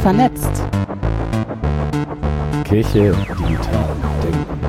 Vernetzt. Kirche digital denken.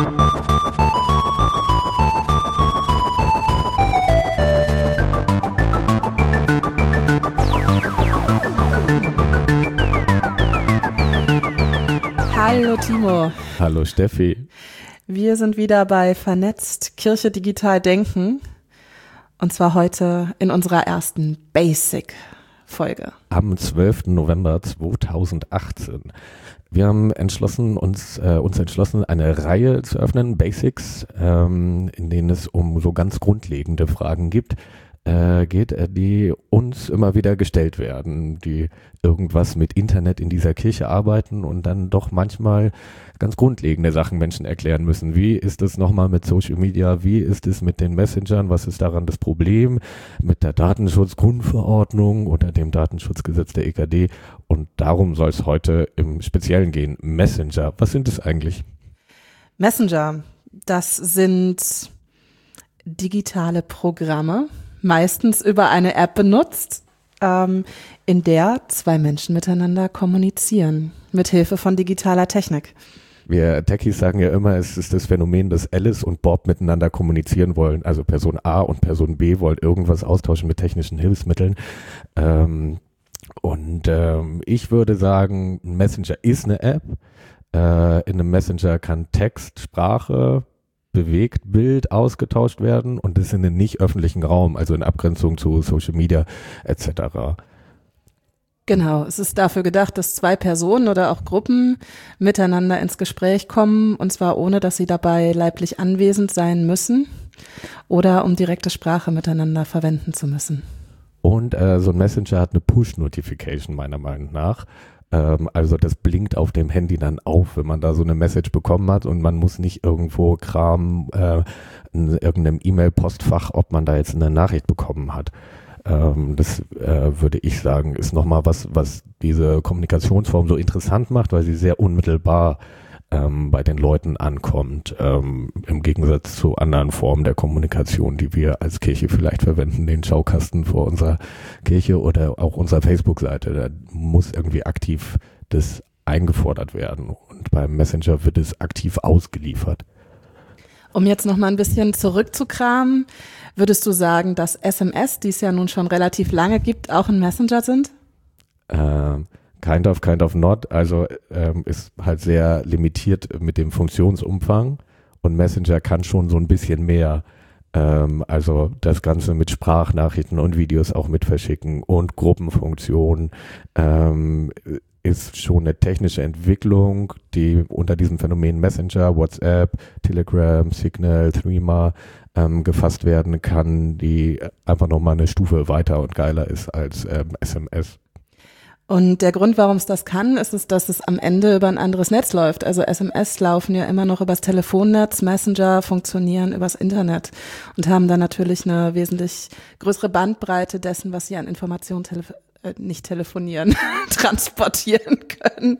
Hallo Timo. Hallo Steffi. Wir sind wieder bei Vernetzt, Kirche digital denken. Und zwar heute in unserer ersten Basic-Folge. Am 12. November 2018. Wir haben uns entschlossen, eine Reihe zu öffnen, Basics, in denen es um so ganz grundlegende Fragen geht, die uns immer wieder gestellt werden, die irgendwas mit Internet in dieser Kirche arbeiten und dann doch manchmal ganz grundlegende Sachen Menschen erklären müssen. Wie ist es nochmal mit Social Media? Wie ist es mit den Messengern? Was ist daran das Problem mit der Datenschutzgrundverordnung oder dem Datenschutzgesetz der EKD? Und darum soll es heute im Speziellen gehen. Messenger, was sind es eigentlich? Messenger, das sind digitale Programme, meistens über eine App benutzt, in der zwei Menschen miteinander kommunizieren, mit Hilfe von digitaler Technik. Wir Techies sagen ja immer, es ist das Phänomen, dass Alice und Bob miteinander kommunizieren wollen. Also Person A und Person B wollen irgendwas austauschen mit technischen Hilfsmitteln. Ich würde sagen, ein Messenger ist eine App. In einem Messenger kann Text, Sprache, bewegt Bild ausgetauscht werden und das in einem nicht öffentlichen Raum, also in Abgrenzung zu Social Media etc. Genau, es ist dafür gedacht, dass zwei Personen oder auch Gruppen miteinander ins Gespräch kommen, und zwar ohne, dass sie dabei leiblich anwesend sein müssen oder um direkte Sprache miteinander verwenden zu müssen. Und so ein Messenger hat eine Push-Notification meiner Meinung nach. Also das blinkt auf dem Handy dann auf, wenn man da so eine Message bekommen hat und man muss nicht irgendwo kramen in irgendeinem E-Mail-Postfach, ob man da jetzt eine Nachricht bekommen hat. Das würde ich sagen, ist nochmal was diese Kommunikationsform so interessant macht, weil sie sehr unmittelbar bei den Leuten ankommt, im Gegensatz zu anderen Formen der Kommunikation, die wir als Kirche vielleicht verwenden, den Schaukasten vor unserer Kirche oder auch unserer Facebook-Seite. Da muss irgendwie aktiv das eingefordert werden und beim Messenger wird es aktiv ausgeliefert. Um jetzt noch mal ein bisschen zurückzukramen, würdest du sagen, dass SMS, die es ja nun schon relativ lange gibt, auch ein Messenger sind? Kind of not. Also ist halt sehr limitiert mit dem Funktionsumfang und Messenger kann schon so ein bisschen mehr. Also das Ganze mit Sprachnachrichten und Videos auch mit verschicken und Gruppenfunktionen ist schon eine technische Entwicklung, die unter diesem Phänomen Messenger, WhatsApp, Telegram, Signal, Threema gefasst werden kann, die einfach nochmal eine Stufe weiter und geiler ist als SMS. Und der Grund, warum es das kann, ist, dass es am Ende über ein anderes Netz läuft. Also SMS laufen ja immer noch übers Telefonnetz, Messenger funktionieren übers Internet und haben dann natürlich eine wesentlich größere Bandbreite dessen, was sie an Informationen nicht telefonieren, transportieren können.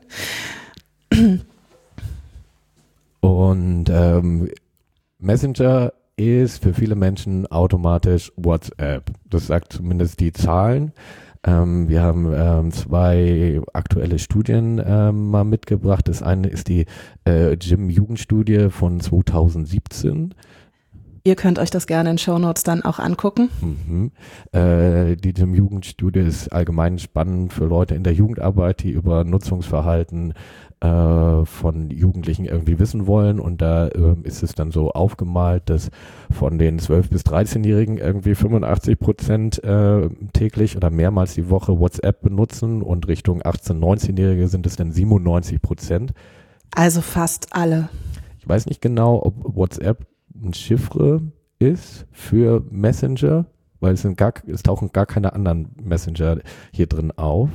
Und Messenger ist für viele Menschen automatisch WhatsApp. Das sagt zumindest die Zahlen. Wir haben zwei aktuelle Studien mal mitgebracht. Das eine ist die JIM-Jugendstudie von 2017. Ihr könnt euch das gerne in Shownotes dann auch angucken. Die JIM-Jugendstudie ist allgemein spannend für Leute in der Jugendarbeit, die über Nutzungsverhalten von Jugendlichen irgendwie wissen wollen. Und da ist es dann so aufgemalt, dass von den 12- bis 13-Jährigen irgendwie 85% täglich oder mehrmals die Woche WhatsApp benutzen und Richtung 18-, 19-Jährige sind es dann 97%. Also fast alle. Ich weiß nicht genau, ob WhatsApp ein Chiffre ist für Messenger, weil es tauchen gar keine anderen Messenger hier drin auf.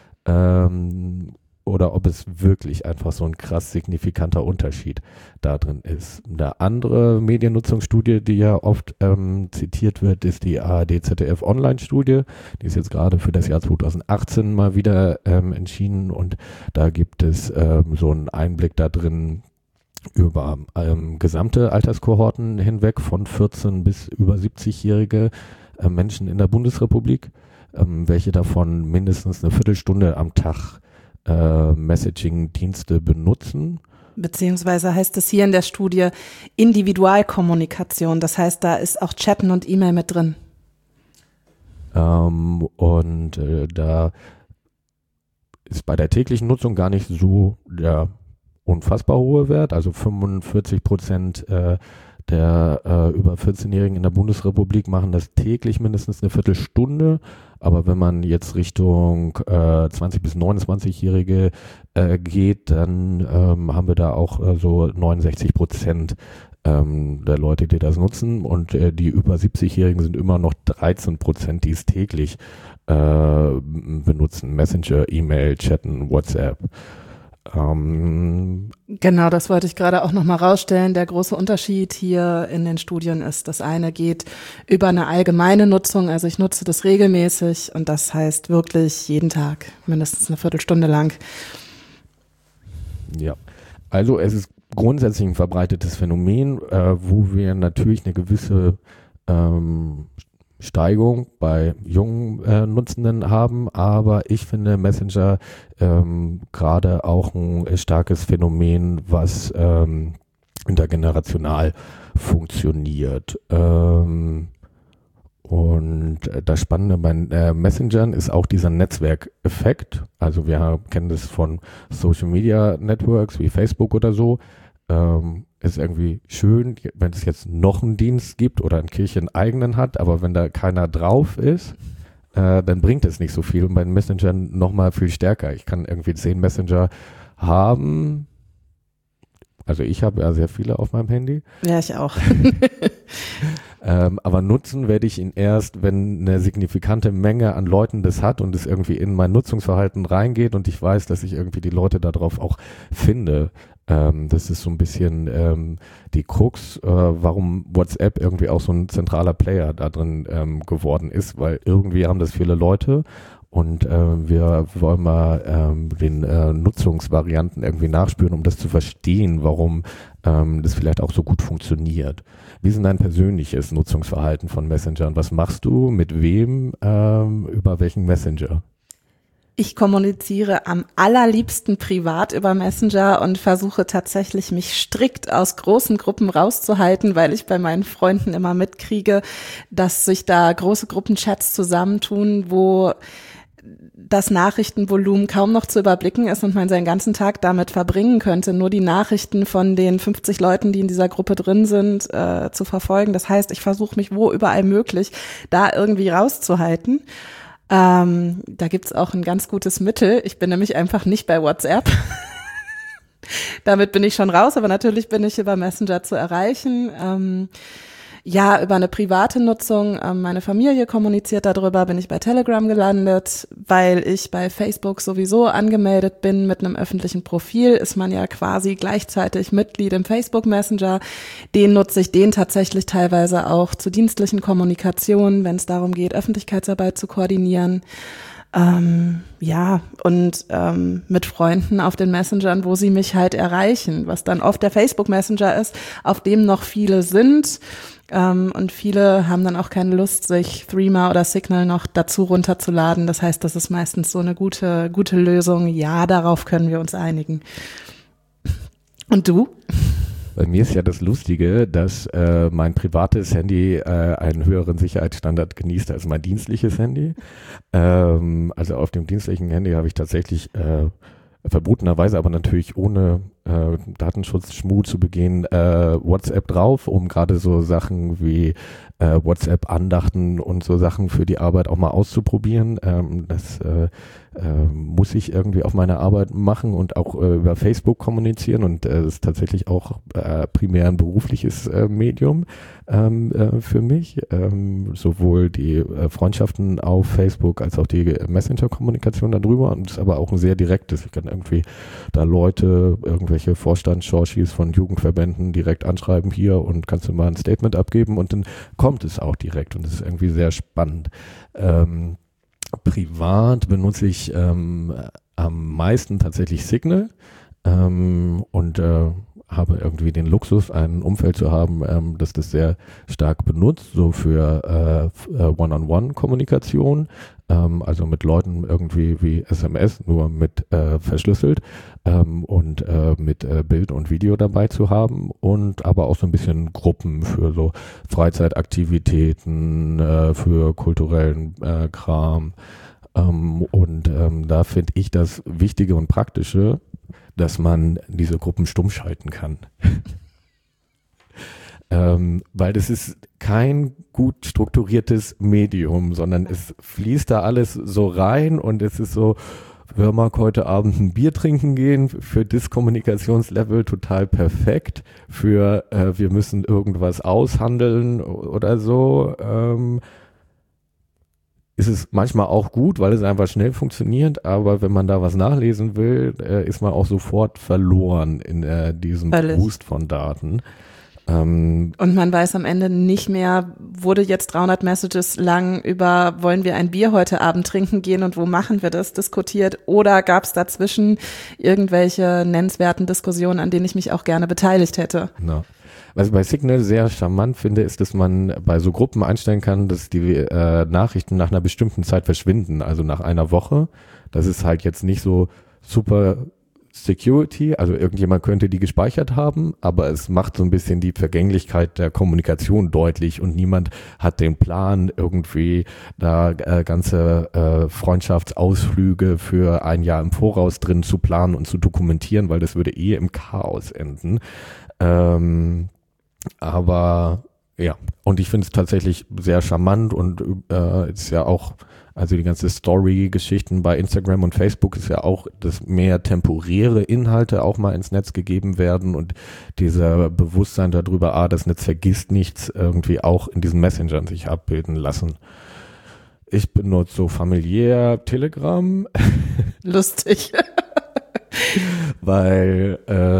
Oder ob es wirklich einfach so ein krass signifikanter Unterschied da drin ist. Eine andere Mediennutzungsstudie, die ja oft zitiert wird, ist die ARD-ZDF-Online-Studie. Die ist jetzt gerade für das Jahr 2018 mal wieder entschieden und da gibt es so einen Einblick da drin über gesamte Alterskohorten hinweg von 14 bis über 70-jährige Menschen in der Bundesrepublik, welche davon mindestens eine Viertelstunde am Tag Messaging-Dienste benutzen. Beziehungsweise heißt es hier in der Studie Individualkommunikation. Das heißt, da ist auch Chatten und E-Mail mit drin. Da ist bei der täglichen Nutzung gar nicht so der unfassbar hohe Wert. Also 45% der über 14-Jährigen in der Bundesrepublik machen das täglich mindestens eine Viertelstunde. Aber wenn man jetzt Richtung 20- bis 29-Jährige geht, dann haben wir da auch so 69% der Leute, die das nutzen. Und die über 70-Jährigen sind immer noch 13%, die es täglich benutzen. Messenger, E-Mail, Chatten, WhatsApp. Genau, das wollte ich gerade auch nochmal rausstellen. Der große Unterschied hier in den Studien ist, das eine geht über eine allgemeine Nutzung, also ich nutze das regelmäßig und das heißt wirklich jeden Tag, mindestens eine Viertelstunde lang. Ja, also es ist grundsätzlich ein verbreitetes Phänomen, wo wir natürlich eine gewisse Steigung bei jungen Nutzenden haben, aber ich finde Messenger gerade auch ein starkes Phänomen, was intergenerational funktioniert. Und das Spannende bei Messengern ist auch dieser Netzwerkeffekt. Also wir kennen das von Social Media Networks wie Facebook oder so. Ist irgendwie schön, wenn es jetzt noch einen Dienst gibt oder ein Kirchen eigenen hat, aber wenn da keiner drauf ist, dann bringt es nicht so viel. Und bei den Messengern nochmal viel stärker. Ich kann irgendwie 10 Messenger haben. Also ich habe ja sehr viele auf meinem Handy. Ja, ich auch. Aber nutzen werde ich ihn erst, wenn eine signifikante Menge an Leuten das hat und es irgendwie in mein Nutzungsverhalten reingeht und ich weiß, dass ich irgendwie die Leute darauf auch finde. Das ist so ein bisschen die Krux, warum WhatsApp irgendwie auch so ein zentraler Player da drin geworden ist, weil irgendwie haben das viele Leute und wir wollen mal den Nutzungsvarianten irgendwie nachspüren, um das zu verstehen, warum das vielleicht auch so gut funktioniert. Wie ist denn dein persönliches Nutzungsverhalten von Messengern? Was machst du, mit wem, über welchen Messenger? Ich kommuniziere am allerliebsten privat über Messenger und versuche tatsächlich, mich strikt aus großen Gruppen rauszuhalten, weil ich bei meinen Freunden immer mitkriege, dass sich da große Gruppenchats zusammentun, wo das Nachrichtenvolumen kaum noch zu überblicken ist und man seinen ganzen Tag damit verbringen könnte, nur die Nachrichten von den 50 Leuten, die in dieser Gruppe drin sind, zu verfolgen. Das heißt, ich versuche mich wo überall möglich, da irgendwie rauszuhalten. Da gibt's auch ein ganz gutes Mittel. Ich bin nämlich einfach nicht bei WhatsApp. Damit bin ich schon raus, aber natürlich bin ich über Messenger zu erreichen. Ja, über eine private Nutzung. Meine Familie kommuniziert darüber, bin ich bei Telegram gelandet, weil ich bei Facebook sowieso angemeldet bin mit einem öffentlichen Profil, ist man ja quasi gleichzeitig Mitglied im Facebook Messenger. Den nutze ich tatsächlich teilweise auch zur dienstlichen Kommunikation, wenn es darum geht, Öffentlichkeitsarbeit zu koordinieren. Mit Freunden auf den Messengern, wo sie mich halt erreichen, was dann oft der Facebook Messenger ist, auf dem noch viele sind. Und viele haben dann auch keine Lust, sich Threema oder Signal noch dazu runterzuladen. Das heißt, das ist meistens so eine gute Lösung. Ja, darauf können wir uns einigen. Und du? Bei mir ist ja das Lustige, dass mein privates Handy einen höheren Sicherheitsstandard genießt als mein dienstliches Handy. Also auf dem dienstlichen Handy habe ich tatsächlich verbotenerweise, aber natürlich ohne Datenschutzschmuh zu begehen, WhatsApp drauf, um gerade so Sachen wie WhatsApp-Andachten und so Sachen für die Arbeit auch mal auszuprobieren. Das muss ich irgendwie auf meine Arbeit machen und auch über Facebook kommunizieren und das ist tatsächlich auch primär ein berufliches Medium für mich. Sowohl die Freundschaften auf Facebook als auch die Messenger-Kommunikation darüber und es ist aber auch ein sehr direktes. Ich kann irgendwie da Leute, irgendwelche Vorstandsschorschis von Jugendverbänden direkt anschreiben hier und kannst du mal ein Statement abgeben und dann kommt es auch direkt und das ist irgendwie sehr spannend. Privat benutze ich am meisten tatsächlich Signal und habe irgendwie den Luxus, ein Umfeld zu haben, das sehr stark benutzt, so für One-on-One-Kommunikation, also mit Leuten irgendwie wie SMS, nur mit verschlüsselt und mit Bild und Video dabei zu haben und aber auch so ein bisschen Gruppen für so Freizeitaktivitäten, für kulturellen Kram. Da finde ich das Wichtige und Praktische, dass man diese Gruppen stumm schalten kann. Weil das ist kein gut strukturiertes Medium, sondern es fließt da alles so rein und es ist so, wer mag heute Abend ein Bier trinken gehen, für das Kommunikationslevel total perfekt, für wir müssen irgendwas aushandeln oder so, ist es manchmal auch gut, weil es einfach schnell funktioniert, aber wenn man da was nachlesen will, ist man auch sofort verloren in diesem Boost von Daten. Und man weiß am Ende nicht mehr, wurde jetzt 300 Messages lang über, wollen wir ein Bier heute Abend trinken gehen und wo machen wir das, diskutiert, oder gab es dazwischen irgendwelche nennenswerten Diskussionen, an denen ich mich auch gerne beteiligt hätte. No. Was ich bei Signal sehr charmant finde, ist, dass man bei so Gruppen einstellen kann, dass die Nachrichten nach einer bestimmten Zeit verschwinden, also nach einer Woche. Das ist halt jetzt nicht so super Security, also irgendjemand könnte die gespeichert haben, aber es macht so ein bisschen die Vergänglichkeit der Kommunikation deutlich und niemand hat den Plan, irgendwie da ganze Freundschaftsausflüge für ein Jahr im Voraus drin zu planen und zu dokumentieren, weil das würde im Chaos enden. Aber ja, und ich finde es tatsächlich sehr charmant und ist ja auch, also die ganze Story-Geschichten bei Instagram und Facebook ist ja auch, dass mehr temporäre Inhalte auch mal ins Netz gegeben werden und dieser Bewusstsein darüber, das Netz vergisst nichts, irgendwie auch in diesen Messengern sich abbilden lassen. Ich benutze so familiär Telegram. Lustig. Weil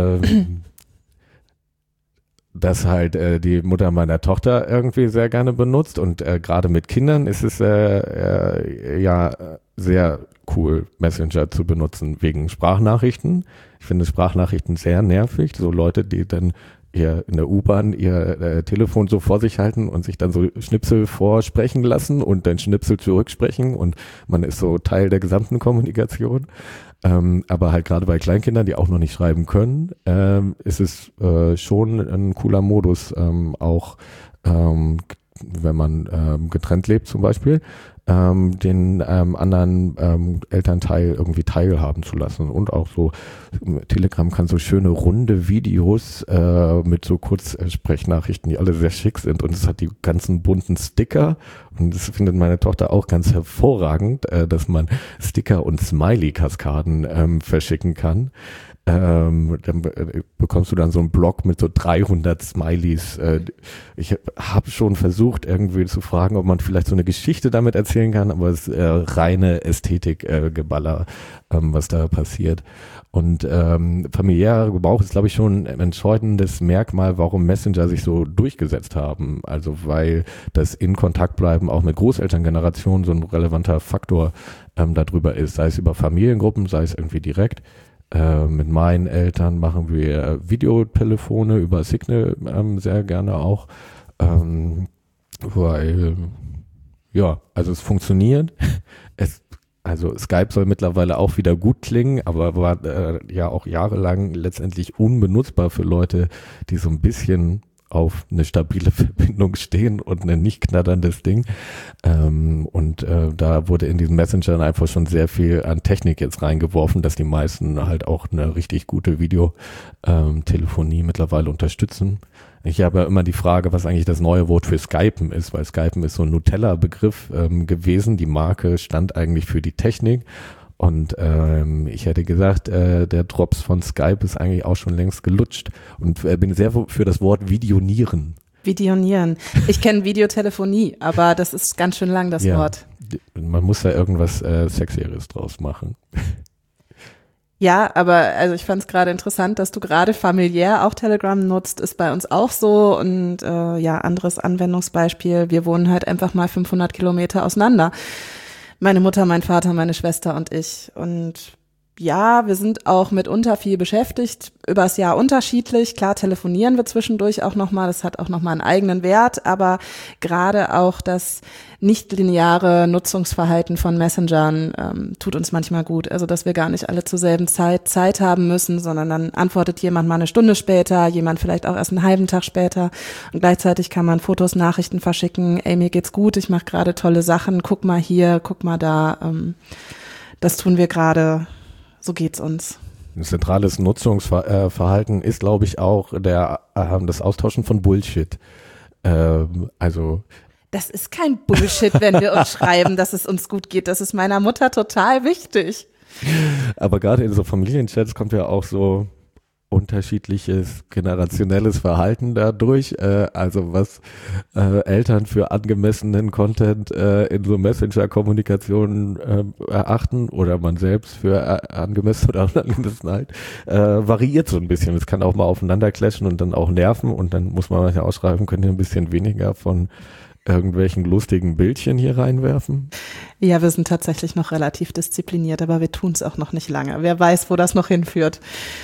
das halt die Mutter meiner Tochter irgendwie sehr gerne benutzt und gerade mit Kindern ist es ja sehr cool, Messenger zu benutzen wegen Sprachnachrichten. Ich finde Sprachnachrichten sehr nervig, so Leute, die dann in der U-Bahn ihr Telefon so vor sich halten und sich dann so Schnipsel vorsprechen lassen und dann Schnipsel zurücksprechen und man ist so Teil der gesamten Kommunikation. Aber halt gerade bei Kleinkindern, die auch noch nicht schreiben können, ist es schon ein cooler Modus, auch wenn man getrennt lebt zum Beispiel, den anderen Elternteil irgendwie teilhaben zu lassen. Und auch so, Telegram kann so schöne runde Videos mit so Kurzsprechnachrichten, die alle sehr schick sind. Und es hat die ganzen bunten Sticker. Und das findet meine Tochter auch ganz hervorragend, dass man Sticker und Smiley-Kaskaden verschicken kann. Dann bekommst du dann so einen Block mit so 300 Smileys. Ich habe schon versucht, irgendwie zu fragen, ob man vielleicht so eine Geschichte damit erzählen kann, aber es ist reine Ästhetikgeballer, was da passiert. Und familiärer Gebrauch ist, glaube ich, schon ein entscheidendes Merkmal, warum Messenger sich so durchgesetzt haben. Also weil das in Kontakt bleiben auch mit Großelterngenerationen so ein relevanter Faktor darüber ist, sei es über Familiengruppen, sei es irgendwie direkt. Mit meinen Eltern machen wir Videotelefone über Signal sehr gerne auch, weil ja, also es funktioniert. Also Skype soll mittlerweile auch wieder gut klingen, aber war ja auch jahrelang letztendlich unbenutzbar für Leute, die so ein bisschen auf eine stabile Verbindung stehen und ein nicht knatterndes Ding. Da wurde in diesen Messengern einfach schon sehr viel an Technik jetzt reingeworfen, dass die meisten halt auch eine richtig gute Videotelefonie mittlerweile unterstützen. Ich habe ja immer die Frage, was eigentlich das neue Wort für Skypen ist, weil Skypen ist so ein Nutella-Begriff gewesen. Die Marke stand eigentlich für die Technik. Und ich hätte gesagt, der Drops von Skype ist eigentlich auch schon längst gelutscht und bin sehr für das Wort Videonieren. Videonieren. Ich kenne Videotelefonie, aber das ist ganz schön lang, das Wort. Man muss da irgendwas Sexieres draus machen. Ja, aber also ich fand es gerade interessant, dass du gerade familiär auch Telegram nutzt, ist bei uns auch so und anderes Anwendungsbeispiel, wir wohnen halt einfach mal 500 Kilometer auseinander. Meine Mutter, mein Vater, meine Schwester und ich. Und ja, wir sind auch mitunter viel beschäftigt, übers Jahr unterschiedlich. Klar telefonieren wir zwischendurch auch nochmal, das hat auch nochmal einen eigenen Wert, aber gerade auch das nicht-lineare Nutzungsverhalten von Messengern tut uns manchmal gut. Also, dass wir gar nicht alle zur selben Zeit haben müssen, sondern dann antwortet jemand mal eine Stunde später, jemand vielleicht auch erst einen halben Tag später und gleichzeitig kann man Fotos, Nachrichten verschicken, ey, mir geht's gut, ich mache gerade tolle Sachen, guck mal hier, guck mal da, das tun wir gerade. So geht's uns. Ein zentrales Nutzungsverhalten ist, glaube ich, auch das Austauschen von Bullshit. Also das ist kein Bullshit, wenn wir uns schreiben, dass es uns gut geht. Das ist meiner Mutter total wichtig. Aber gerade in so Familienchats kommt ja auch so unterschiedliches generationelles Verhalten dadurch, also was Eltern für angemessenen Content in so Messenger-Kommunikationen erachten oder man selbst für angemessen oder Unangemessenheit, variiert so ein bisschen. Es kann auch mal aufeinander clashen und dann auch nerven und dann muss man manchmal ausschreiben, könnt ihr ein bisschen weniger von irgendwelchen lustigen Bildchen hier reinwerfen? Ja, wir sind tatsächlich noch relativ diszipliniert, aber wir tun es auch noch nicht lange. Wer weiß, wo das noch hinführt.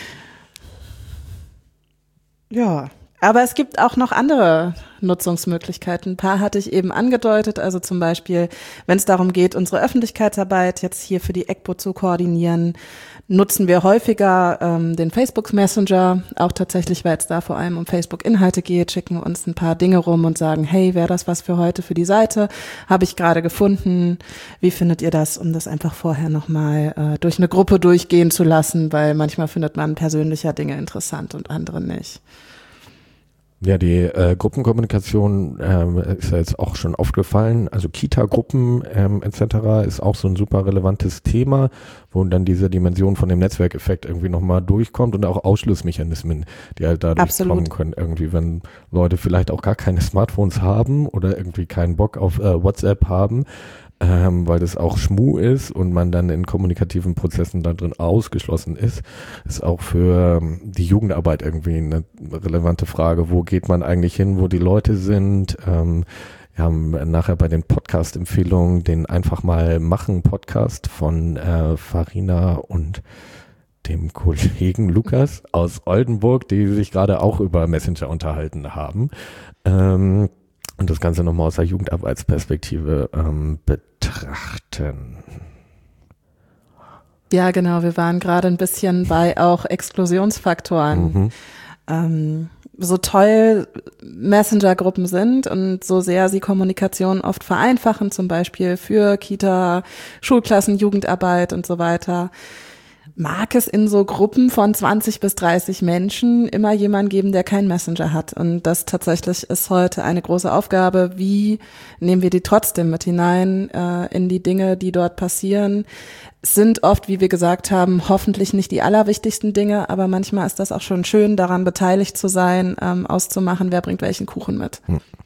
Ja, aber es gibt auch noch andere Nutzungsmöglichkeiten. Ein paar hatte ich eben angedeutet, also zum Beispiel, wenn es darum geht, unsere Öffentlichkeitsarbeit jetzt hier für die EGBO zu koordinieren, nutzen wir häufiger den Facebook Messenger, auch tatsächlich, weil es da vor allem um Facebook-Inhalte geht, schicken uns ein paar Dinge rum und sagen, hey, wäre das was für heute für die Seite? Habe ich gerade gefunden. Wie findet ihr das? Um das einfach vorher nochmal durch eine Gruppe durchgehen zu lassen, weil manchmal findet man persönlicher Dinge interessant und andere nicht. Ja, die Gruppenkommunikation ist ja jetzt auch schon aufgefallen. Also Kita-Gruppen etc. ist auch so ein super relevantes Thema, wo dann diese Dimension von dem Netzwerkeffekt irgendwie nochmal durchkommt und auch Ausschlussmechanismen, die halt dadurch kommen können. Irgendwie, wenn Leute vielleicht auch gar keine Smartphones haben oder irgendwie keinen Bock auf WhatsApp haben, weil das auch Schmu ist und man dann in kommunikativen Prozessen da drin ausgeschlossen ist auch für die Jugendarbeit irgendwie eine relevante Frage. Wo geht man eigentlich hin, wo die Leute sind? Wir haben nachher bei den Podcast-Empfehlungen den Einfach mal machen Podcast von Farina und dem Kollegen Lukas aus Oldenburg, die sich gerade auch über Messenger unterhalten haben. Und das Ganze nochmal aus der Jugendarbeitsperspektive betrachten. Ja, genau. Wir waren gerade ein bisschen bei auch Exklusionsfaktoren. So toll Messenger-Gruppen sind und so sehr sie Kommunikation oft vereinfachen, zum Beispiel für Kita, Schulklassen, Jugendarbeit und so weiter, mag es in so Gruppen von 20 bis 30 Menschen immer jemanden geben, der keinen Messenger hat. Und das tatsächlich ist heute eine große Aufgabe. Wie nehmen wir die trotzdem mit hinein in die Dinge, die dort passieren? Es sind oft, wie wir gesagt haben, hoffentlich nicht die allerwichtigsten Dinge, aber manchmal ist das auch schon schön, daran beteiligt zu sein, auszumachen, wer bringt welchen Kuchen mit.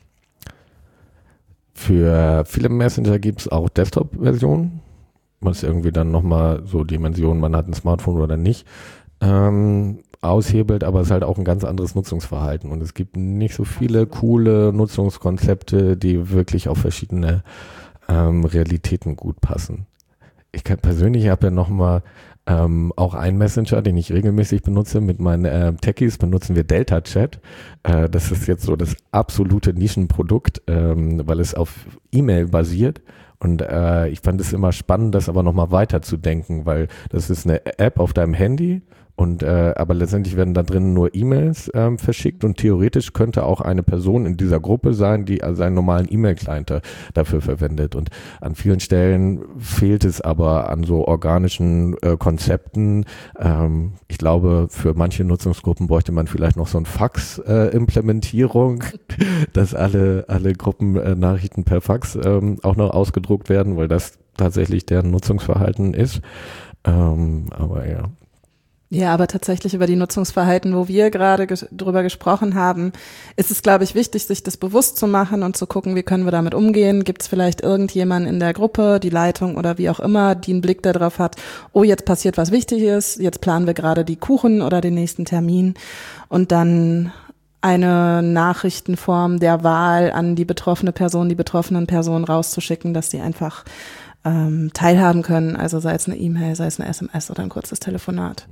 Für viele Messenger gibt es auch Desktop-Versionen. Was irgendwie dann nochmal so Dimensionen, man hat ein Smartphone oder nicht, aushebelt, aber es ist halt auch ein ganz anderes Nutzungsverhalten und es gibt nicht so viele coole Nutzungskonzepte, die wirklich auf verschiedene Realitäten gut passen. Ich persönlich habe ja nochmal auch einen Messenger, den ich regelmäßig benutze. Mit meinen Techies benutzen wir Delta Chat. Das ist jetzt so das absolute Nischenprodukt, weil es auf E-Mail basiert. Und ich fand es immer spannend, das aber nochmal weiterzudenken, weil das ist eine App auf deinem Handy und aber letztendlich werden da drin nur E-Mails verschickt und theoretisch könnte auch eine Person in dieser Gruppe sein, die also einen normalen E-Mail-Client dafür verwendet. Und an vielen Stellen fehlt es aber an so organischen Konzepten. Ich glaube, für manche Nutzungsgruppen bräuchte man vielleicht noch so ein Fax-Implementierung, dass alle Gruppennachrichten per Fax auch noch ausgedruckt werden, weil das tatsächlich deren Nutzungsverhalten ist. Aber ja. Ja, aber tatsächlich über die Nutzungsverhalten, wo wir gerade drüber gesprochen haben, ist es, glaube ich, wichtig, sich das bewusst zu machen und zu gucken, wie können wir damit umgehen. Gibt es vielleicht irgendjemanden in der Gruppe, die Leitung oder wie auch immer, die einen Blick darauf hat, oh, jetzt passiert was Wichtiges, jetzt planen wir gerade die Kuchen oder den nächsten Termin und dann eine Nachrichtenform der Wahl an die betroffene Person, die betroffenen Personen rauszuschicken, dass sie einfach teilhaben können, also sei es eine E-Mail, sei es eine SMS oder ein kurzes Telefonat.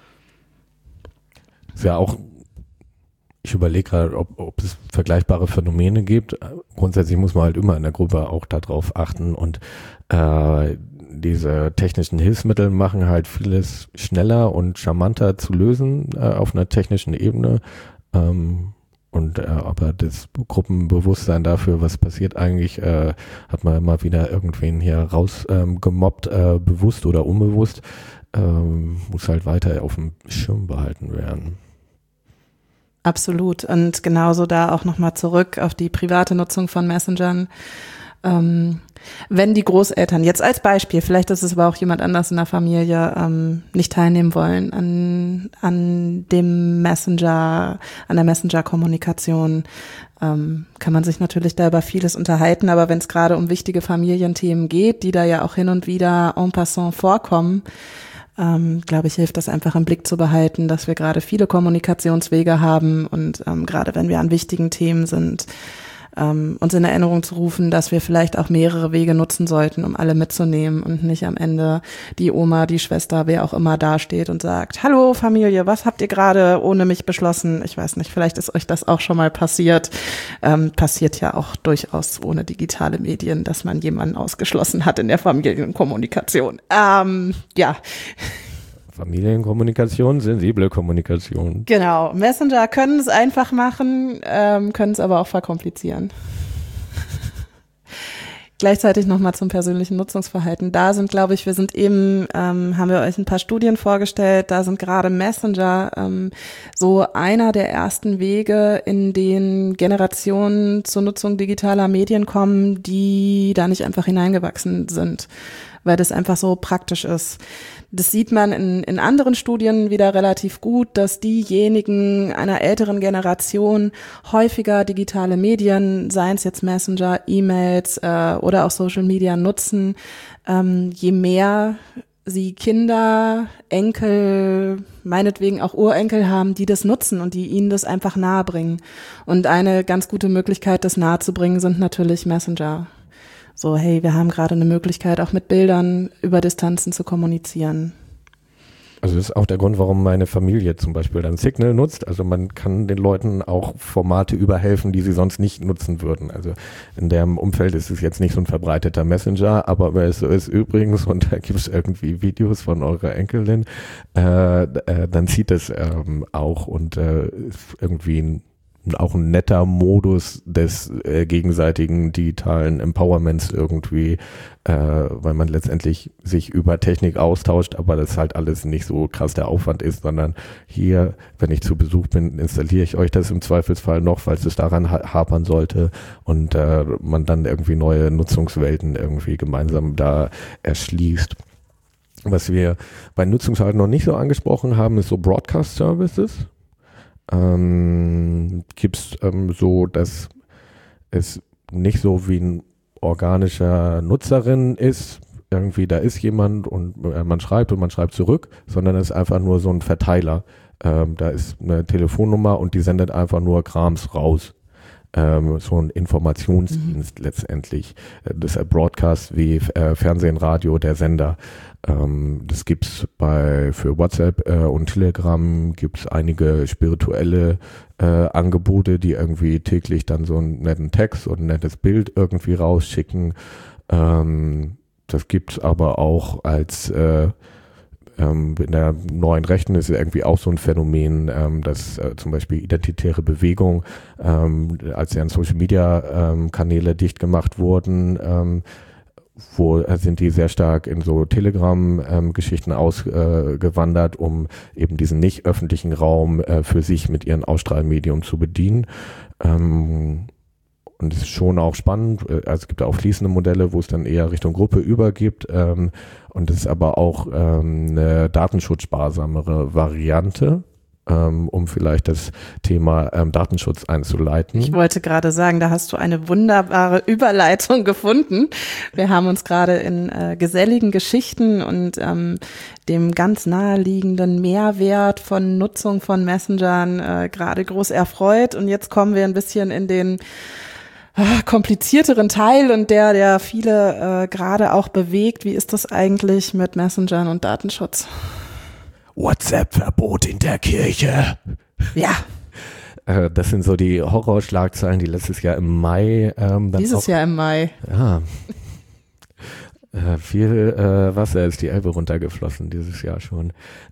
Ist ja auch, ich überlege gerade, ob es vergleichbare Phänomene gibt. Grundsätzlich muss man halt immer in der Gruppe auch darauf achten und diese technischen Hilfsmittel machen halt vieles schneller und charmanter zu lösen auf einer technischen Ebene. Aber das Gruppenbewusstsein dafür, was passiert eigentlich, hat man immer wieder irgendwen hier rausgemobbt, bewusst oder unbewusst, muss halt weiter auf dem Schirm behalten werden. Absolut. Und genauso da auch nochmal zurück auf die private Nutzung von Messengern. Wenn die Großeltern jetzt als Beispiel, vielleicht ist es aber auch jemand anders in der Familie, nicht teilnehmen wollen an dem Messenger, an der Messenger-Kommunikation, kann man sich natürlich da über vieles unterhalten, aber wenn es gerade um wichtige Familienthemen geht, die da ja auch hin und wieder en passant vorkommen, glaube ich, hilft das einfach im Blick zu behalten, dass wir gerade viele Kommunikationswege haben und gerade wenn wir an wichtigen Themen sind, uns in Erinnerung zu rufen, dass wir vielleicht auch mehrere Wege nutzen sollten, um alle mitzunehmen und nicht am Ende die Oma, die Schwester, wer auch immer dasteht und sagt, hallo Familie, was habt ihr gerade ohne mich beschlossen? Ich weiß nicht, vielleicht ist euch das auch schon mal passiert. Passiert ja auch durchaus ohne digitale Medien, dass man jemanden ausgeschlossen hat in der Familienkommunikation. Ja. Familienkommunikation, sensible Kommunikation. Genau. Messenger können es einfach machen, können es aber auch verkomplizieren. Gleichzeitig nochmal zum persönlichen Nutzungsverhalten. Da sind, glaube ich, haben wir euch ein paar Studien vorgestellt, da sind gerade Messenger so einer der ersten Wege, in denen Generationen zur Nutzung digitaler Medien kommen, die da nicht einfach hineingewachsen sind, weil das einfach so praktisch ist. Das sieht man in anderen Studien wieder relativ gut, dass diejenigen einer älteren Generation häufiger digitale Medien, seien es jetzt Messenger, E-Mails oder auch Social Media nutzen, je mehr sie Kinder, Enkel, meinetwegen auch Urenkel haben, die das nutzen und die ihnen das einfach nahebringen. Und eine ganz gute Möglichkeit, das nahezubringen, sind natürlich Messenger. So, hey, wir haben gerade eine Möglichkeit, auch mit Bildern über Distanzen zu kommunizieren. Also das ist auch der Grund, warum meine Familie zum Beispiel dann Signal nutzt. Also man kann den Leuten auch Formate überhelfen, die sie sonst nicht nutzen würden. Also in dem Umfeld ist es jetzt nicht so ein verbreiteter Messenger, aber wenn es so ist übrigens und da gibt es irgendwie Videos von eurer Enkelin, dann sieht es auch und ist irgendwie auch ein netter Modus des gegenseitigen digitalen Empowerments irgendwie, weil man letztendlich sich über Technik austauscht, aber das halt alles nicht so krass der Aufwand ist, sondern hier, wenn ich zu Besuch bin, installiere ich euch das im Zweifelsfall noch, falls es daran hapern sollte und man dann irgendwie neue Nutzungswelten irgendwie gemeinsam da erschließt. Was wir bei Nutzungsverhalten noch nicht so angesprochen haben, ist so Broadcast Services. Gibt's so, dass es nicht so wie ein organischer Nutzerin ist, irgendwie da ist jemand und man schreibt zurück, sondern es ist einfach nur so ein Verteiler. Da ist eine Telefonnummer und die sendet einfach nur Krams raus. So ein Informationsdienst letztendlich. Das ist Broadcast wie Fernsehen, Radio, der Sender. Das gibt's für WhatsApp und Telegram gibt's einige spirituelle Angebote, die irgendwie täglich dann so einen netten Text und ein nettes Bild irgendwie rausschicken. Das gibt's aber auch als in der neuen Rechten ist irgendwie auch so ein Phänomen, dass zum Beispiel identitäre Bewegung, als ja Social Media Kanäle dicht gemacht wurden, sind die sehr stark in so Telegram-Geschichten ausgewandert, um eben diesen nicht öffentlichen Raum für sich mit ihren Ausstrahlmedium zu bedienen. Und es ist schon auch spannend, also es gibt auch fließende Modelle, wo es dann eher Richtung Gruppe übergibt und es ist aber auch eine datenschutzsparsamere Variante, um vielleicht das Thema Datenschutz einzuleiten. Ich wollte gerade sagen, da hast du eine wunderbare Überleitung gefunden. Wir haben uns gerade in geselligen Geschichten und dem ganz naheliegenden Mehrwert von Nutzung von Messengern gerade groß erfreut und jetzt kommen wir ein bisschen in den komplizierteren Teil und der viele gerade auch bewegt. Wie ist das eigentlich mit Messengern und Datenschutz? WhatsApp-Verbot in der Kirche. Ja. Das sind so die Horrorschlagzeilen, die letztes Jahr im Mai. Dieses Jahr im Mai. Ja. Viel Wasser ist die Elbe runtergeflossen dieses Jahr schon.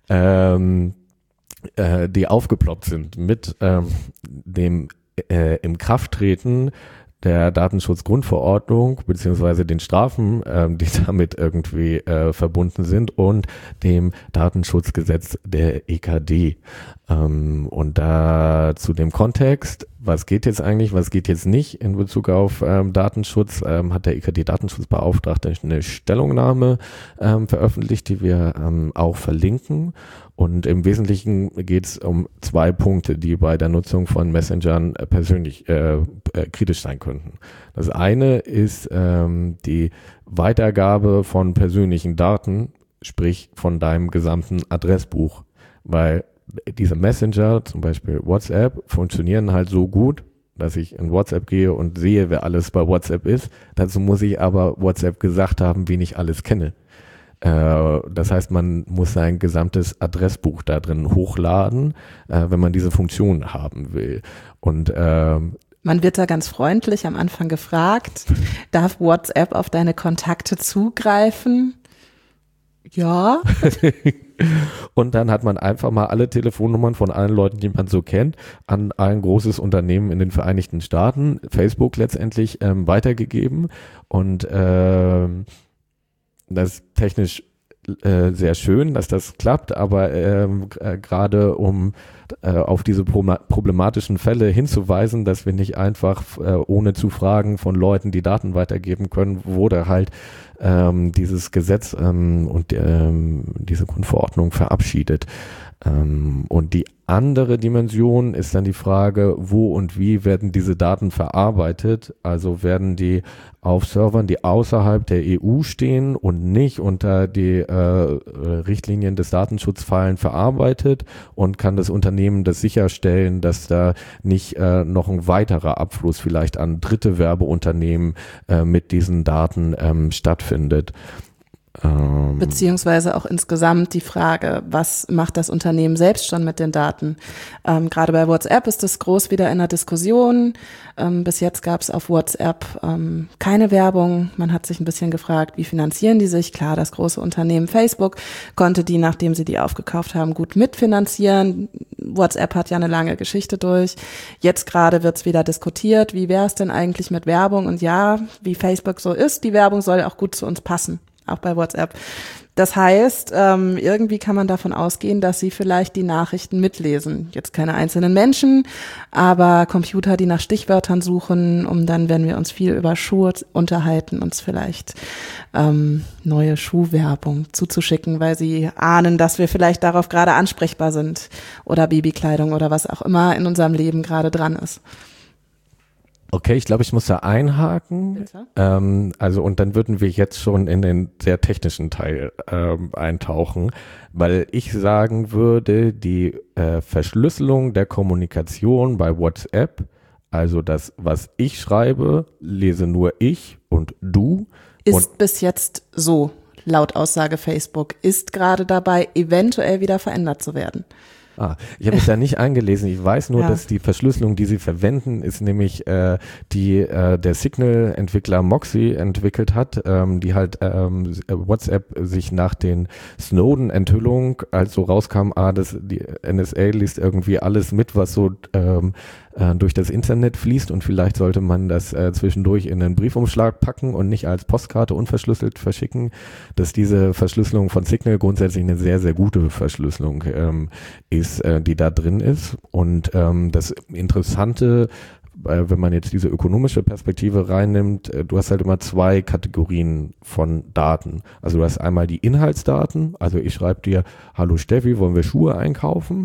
Die aufgeploppt sind mit dem Inkrafttreten der Datenschutzgrundverordnung beziehungsweise den Strafen, die damit irgendwie verbunden sind und dem Datenschutzgesetz der EKD. Und da zu dem Kontext, was geht jetzt eigentlich, was geht jetzt nicht in Bezug auf Datenschutz, hat der EKD-Datenschutzbeauftragte eine Stellungnahme veröffentlicht, die wir auch verlinken. Und im Wesentlichen geht es um 2 Punkte, die bei der Nutzung von Messengern persönlich kritisch sein könnten. Das eine ist die Weitergabe von persönlichen Daten, sprich von deinem gesamten Adressbuch, weil diese Messenger, zum Beispiel WhatsApp, funktionieren halt so gut, dass ich in WhatsApp gehe und sehe, wer alles bei WhatsApp ist. Dazu muss ich aber WhatsApp gesagt haben, wen ich alles kenne. Das heißt, man muss sein gesamtes Adressbuch da drin hochladen, wenn man diese Funktion haben will. Und man wird da ganz freundlich am Anfang gefragt, darf WhatsApp auf deine Kontakte zugreifen? Ja. Und dann hat man einfach mal alle Telefonnummern von allen Leuten, die man so kennt, an ein großes Unternehmen in den Vereinigten Staaten, Facebook letztendlich, weitergegeben. Und das ist technisch sehr schön, dass das klappt, aber gerade um auf diese problematischen Fälle hinzuweisen, dass wir nicht einfach ohne zu fragen von Leuten die Daten weitergeben können, wurde halt dieses Gesetz und diese Grundverordnung verabschiedet. Und die andere Dimension ist dann die Frage, wo und wie werden diese Daten verarbeitet? Also werden die auf Servern, die außerhalb der EU stehen und nicht unter die Richtlinien des Datenschutzfallen verarbeitet, und kann das Unternehmen das sicherstellen, dass da nicht noch ein weiterer Abfluss vielleicht an dritte Werbeunternehmen mit diesen Daten stattfindet? Beziehungsweise auch insgesamt die Frage, was macht das Unternehmen selbst schon mit den Daten? Gerade bei WhatsApp ist das groß wieder in der Diskussion. Bis jetzt gab es auf WhatsApp keine Werbung. Man hat sich ein bisschen gefragt, wie finanzieren die sich? Klar, das große Unternehmen Facebook konnte die, nachdem sie die aufgekauft haben, gut mitfinanzieren. WhatsApp hat ja eine lange Geschichte durch. Jetzt gerade wird es wieder diskutiert, wie wäre es denn eigentlich mit Werbung? Und ja, wie Facebook so ist, die Werbung soll auch gut zu uns passen. Auch bei WhatsApp. Das heißt, irgendwie kann man davon ausgehen, dass sie vielleicht die Nachrichten mitlesen. Jetzt keine einzelnen Menschen, aber Computer, die nach Stichwörtern suchen, dann, wenn wir uns viel über Schuhe unterhalten, uns vielleicht neue Schuhwerbung zuzuschicken, weil sie ahnen, dass wir vielleicht darauf gerade ansprechbar sind, oder Babykleidung oder was auch immer in unserem Leben gerade dran ist. Okay, ich glaube, ich muss da einhaken. Bitte? Und dann würden wir jetzt schon in den sehr technischen Teil eintauchen, weil ich sagen würde, die Verschlüsselung der Kommunikation bei WhatsApp, also das, was ich schreibe, lese nur ich und du. Ist bis jetzt so, laut Aussage Facebook, ist gerade dabei, eventuell wieder verändert zu werden. Ich habe mich da nicht eingelesen. Ich weiß nur, dass die Verschlüsselung, die sie verwenden, ist nämlich die der Signal-Entwickler Moxie entwickelt hat, die halt WhatsApp sich nach den Snowden-Enthüllungen, als so rauskam, die NSA liest irgendwie alles mit, was so durch das Internet fließt, und vielleicht sollte man das zwischendurch in einen Briefumschlag packen und nicht als Postkarte unverschlüsselt verschicken, dass diese Verschlüsselung von Signal grundsätzlich eine sehr, sehr gute Verschlüsselung ist, die da drin ist. Und das Interessante, wenn man jetzt diese ökonomische Perspektive reinnimmt, du hast halt immer 2 Kategorien von Daten. Also du hast einmal die Inhaltsdaten, also ich schreibe dir, hallo Steffi, wollen wir Schuhe einkaufen?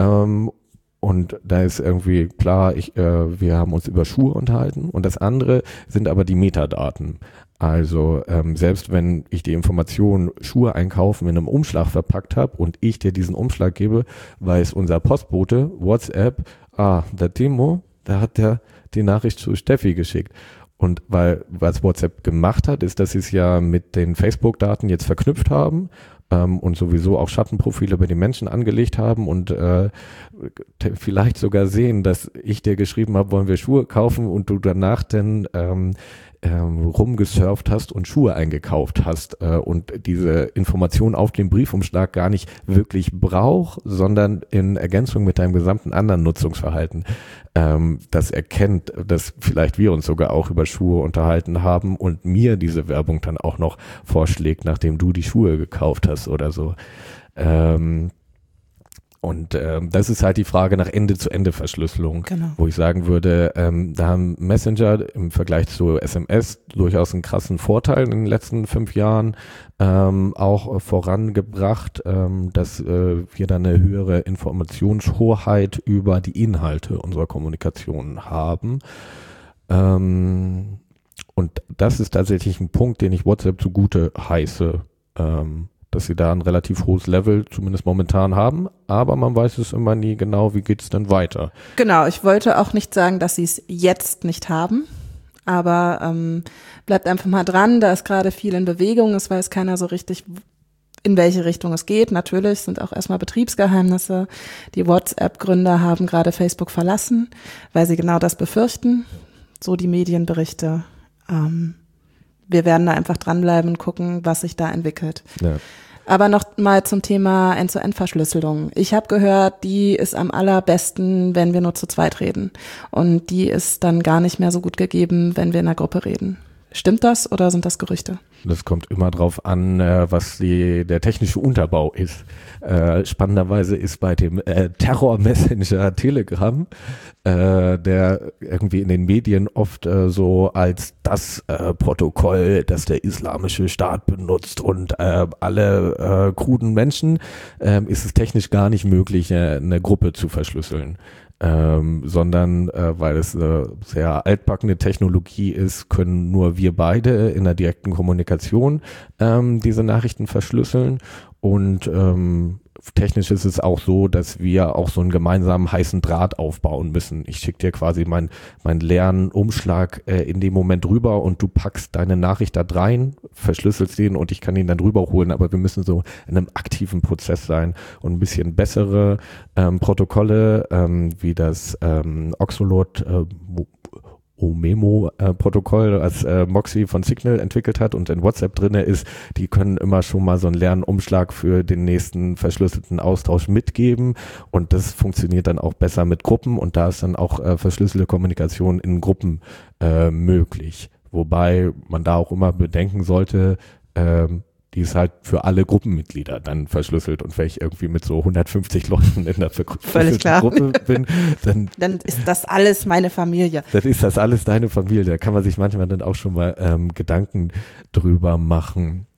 Und da ist irgendwie klar, wir haben uns über Schuhe unterhalten. Und das andere sind aber die Metadaten. Also selbst wenn ich die Information Schuhe einkaufen in einem Umschlag verpackt habe und ich dir diesen Umschlag gebe, weiß unser Postbote, WhatsApp, der Timo, da hat der die Nachricht zu Steffi geschickt. Und was WhatsApp gemacht hat, ist, dass sie es ja mit den Facebook-Daten jetzt verknüpft haben und sowieso auch Schattenprofile über die Menschen angelegt haben und vielleicht sogar sehen, dass ich dir geschrieben habe, wollen wir Schuhe kaufen und du danach dann rumgesurft hast und Schuhe eingekauft hast und diese Information auf dem Briefumschlag gar nicht wirklich braucht, sondern in Ergänzung mit deinem gesamten anderen Nutzungsverhalten das erkennt, dass vielleicht wir uns sogar auch über Schuhe unterhalten haben und mir diese Werbung dann auch noch vorschlägt, nachdem du die Schuhe gekauft hast oder so. Das ist halt die Frage nach Ende-zu-Ende-Verschlüsselung, genau. Wo ich sagen würde, da haben Messenger im Vergleich zu SMS durchaus einen krassen Vorteil in den letzten 5 Jahren auch vorangebracht, dass wir dann eine höhere Informationshoheit über die Inhalte unserer Kommunikation haben. Und das ist tatsächlich ein Punkt, den ich WhatsApp zugute heiße, dass sie da ein relativ hohes Level zumindest momentan haben, aber man weiß es immer nie genau, wie geht es dann weiter. Genau, ich wollte auch nicht sagen, dass sie es jetzt nicht haben, aber bleibt einfach mal dran, da ist gerade viel in Bewegung, es weiß keiner so richtig, in welche Richtung es geht. Natürlich sind auch erstmal Betriebsgeheimnisse. Die WhatsApp-Gründer haben gerade Facebook verlassen, weil sie genau das befürchten, so die Medienberichte. Wir werden da einfach dranbleiben und gucken, was sich da entwickelt. Ja. Aber noch mal zum Thema End-zu-End-Verschlüsselung. Ich habe gehört, die ist am allerbesten, wenn wir nur zu zweit reden. Und die ist dann gar nicht mehr so gut gegeben, wenn wir in einer Gruppe reden. Stimmt das oder sind das Gerüchte? Das kommt immer drauf an, was der technische Unterbau ist. Spannenderweise ist bei dem Terror-Messenger Telegram, der irgendwie in den Medien oft so als das Protokoll, das der islamische Staat benutzt und alle kruden Menschen, ist es technisch gar nicht möglich, eine Gruppe zu verschlüsseln. Sondern weil es eine sehr altbackene Technologie ist, können nur wir beide in der direkten Kommunikation diese Nachrichten verschlüsseln und technisch ist es auch so, dass wir auch so einen gemeinsamen heißen Draht aufbauen müssen. Ich schicke dir quasi meinen leeren Umschlag in dem Moment rüber und du packst deine Nachricht da rein, verschlüsselst den und ich kann ihn dann rüber holen, aber wir müssen so in einem aktiven Prozess sein und ein bisschen bessere Protokolle wie das Oxolot OMEMO-Protokoll, als Moxie von Signal entwickelt hat und in WhatsApp drinne ist, die können immer schon mal so einen leeren Umschlag für den nächsten verschlüsselten Austausch mitgeben und das funktioniert dann auch besser mit Gruppen und da ist dann auch verschlüsselte Kommunikation in Gruppen möglich. Wobei man da auch immer bedenken sollte, die ist halt für alle Gruppenmitglieder dann verschlüsselt und wenn ich irgendwie mit so 150 Leuten in der verschlüsselten Gruppe bin, dann ist das alles meine Familie. Dann ist das alles deine Familie. Da kann man sich manchmal dann auch schon mal Gedanken drüber machen.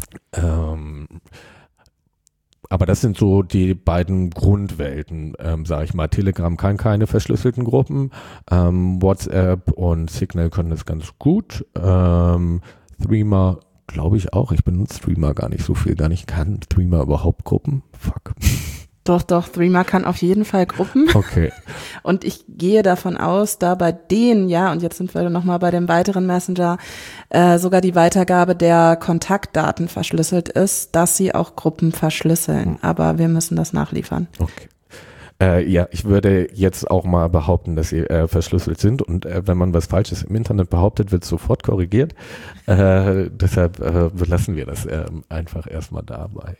Aber das sind so die beiden Grundwelten, sage ich mal. Telegram kann keine verschlüsselten Gruppen, WhatsApp und Signal können das ganz gut. Threema glaube ich auch. Ich benutze Threema gar nicht so viel, kann Threema überhaupt Gruppen? Fuck. Doch, Threema kann auf jeden Fall Gruppen. Okay. Und ich gehe davon aus, da bei denen, ja, und jetzt sind wir nochmal bei dem weiteren Messenger, sogar die Weitergabe der Kontaktdaten verschlüsselt ist, dass sie auch Gruppen verschlüsseln. Aber wir müssen das nachliefern. Okay. Ja, ich würde jetzt auch mal behaupten, dass sie verschlüsselt sind und wenn man was Falsches im Internet behauptet, wird es sofort korrigiert. Deshalb belassen wir das einfach erstmal dabei.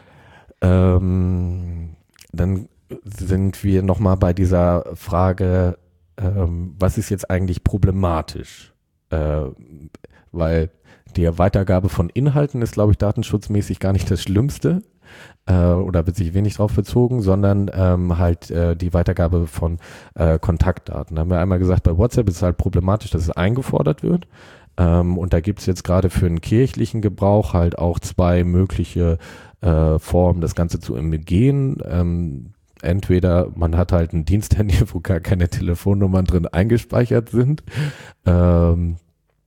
Dann sind wir nochmal bei dieser Frage, was ist jetzt eigentlich problematisch? Weil die Weitergabe von Inhalten ist, glaube ich, datenschutzmäßig gar nicht das Schlimmste. Oder wird sich wenig drauf bezogen, sondern halt die Weitergabe von Kontaktdaten. Da haben wir einmal gesagt, bei WhatsApp ist es halt problematisch, dass es eingefordert wird. Und da gibt es jetzt gerade für den kirchlichen Gebrauch halt auch 2 mögliche Formen, das Ganze zu umgehen. Entweder man hat halt ein Diensthandy, wo gar keine Telefonnummern drin eingespeichert sind.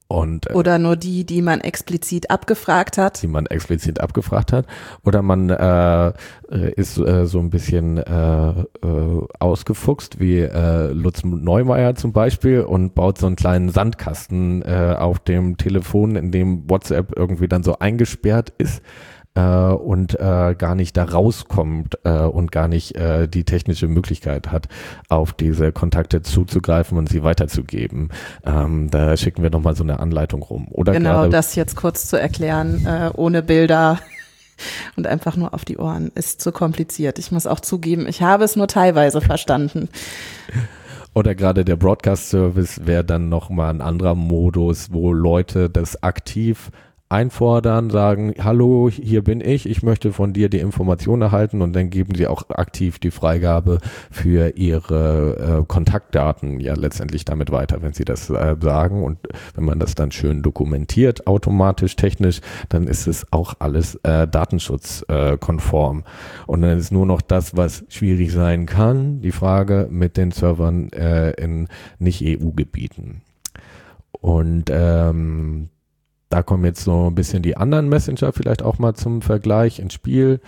Und, oder nur die man explizit abgefragt hat. Oder man ist so ein bisschen ausgefuchst, wie Lutz Neumeier zum Beispiel, und baut so einen kleinen Sandkasten auf dem Telefon, in dem WhatsApp irgendwie dann so eingesperrt ist. Und gar nicht da rauskommt und gar nicht die technische Möglichkeit hat, auf diese Kontakte zuzugreifen und sie weiterzugeben. Da schicken wir nochmal so eine Anleitung rum. Oder genau, das jetzt kurz zu erklären, ohne Bilder und einfach nur auf die Ohren, ist zu kompliziert. Ich muss auch zugeben, ich habe es nur teilweise verstanden. Oder gerade der Broadcast-Service wäre dann nochmal ein anderer Modus, wo Leute das aktiv einfordern, sagen, hallo, hier bin ich möchte von dir die Information erhalten, und dann geben sie auch aktiv die Freigabe für ihre Kontaktdaten ja letztendlich damit weiter, wenn sie das sagen, und wenn man das dann schön dokumentiert, automatisch, technisch, dann ist es auch alles datenschutzkonform. Und dann ist nur noch das, was schwierig sein kann, die Frage mit den Servern in Nicht-EU-Gebieten. Und da kommen jetzt so ein bisschen die anderen Messenger vielleicht auch mal zum Vergleich ins Spiel.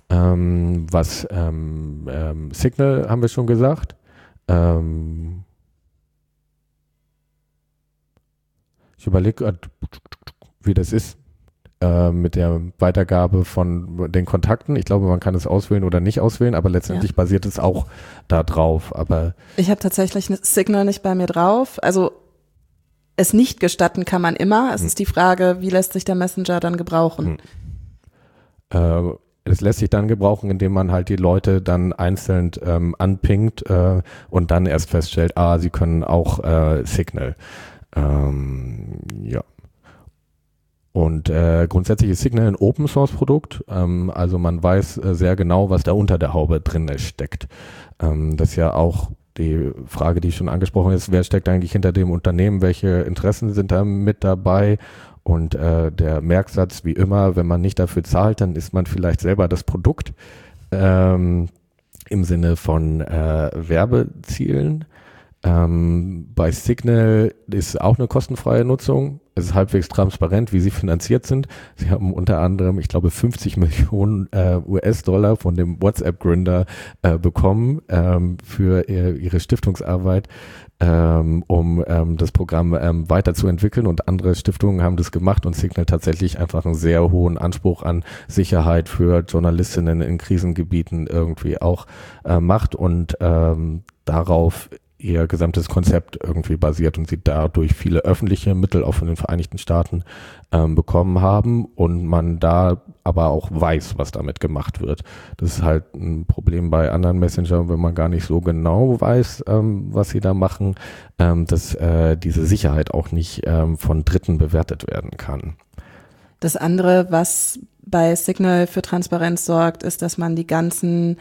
Signal haben wir schon gesagt. Ich überlege, wie das ist mit der Weitergabe von den Kontakten. Ich glaube, man kann es auswählen oder nicht auswählen, aber letztendlich basiert es auch da drauf. Aber ich habe tatsächlich Signal nicht bei mir drauf. Also es nicht gestatten kann man immer. Es ist die Frage, wie lässt sich der Messenger dann gebrauchen? Es lässt sich dann gebrauchen, indem man halt die Leute dann einzeln anpingt und dann erst feststellt, sie können auch Signal. Ja. Und grundsätzlich ist Signal ein Open-Source-Produkt. Also man weiß sehr genau, was da unter der Haube drin steckt. Das ist ja auch die Frage, die schon angesprochen ist, wer steckt eigentlich hinter dem Unternehmen, welche Interessen sind da mit dabei, und der Merksatz, wie immer, wenn man nicht dafür zahlt, dann ist man vielleicht selber das Produkt im Sinne von Werbezielen. Bei Signal ist auch eine kostenfreie Nutzung. Es ist halbwegs transparent, wie sie finanziert sind. Sie haben unter anderem, ich glaube, 50 Millionen US-Dollar von dem WhatsApp-Gründer bekommen für ihre Stiftungsarbeit, um das Programm weiterzuentwickeln, und andere Stiftungen haben das gemacht, und Signal tatsächlich einfach einen sehr hohen Anspruch an Sicherheit für Journalistinnen in Krisengebieten irgendwie auch macht und darauf ihr gesamtes Konzept irgendwie basiert, und sie dadurch viele öffentliche Mittel auch von den Vereinigten Staaten bekommen haben, und man da aber auch weiß, was damit gemacht wird. Das ist halt ein Problem bei anderen Messengern, wenn man gar nicht so genau weiß, was sie da machen, dass diese Sicherheit auch nicht von Dritten bewertet werden kann. Das andere, was bei Signal für Transparenz sorgt, ist, dass man die ganzen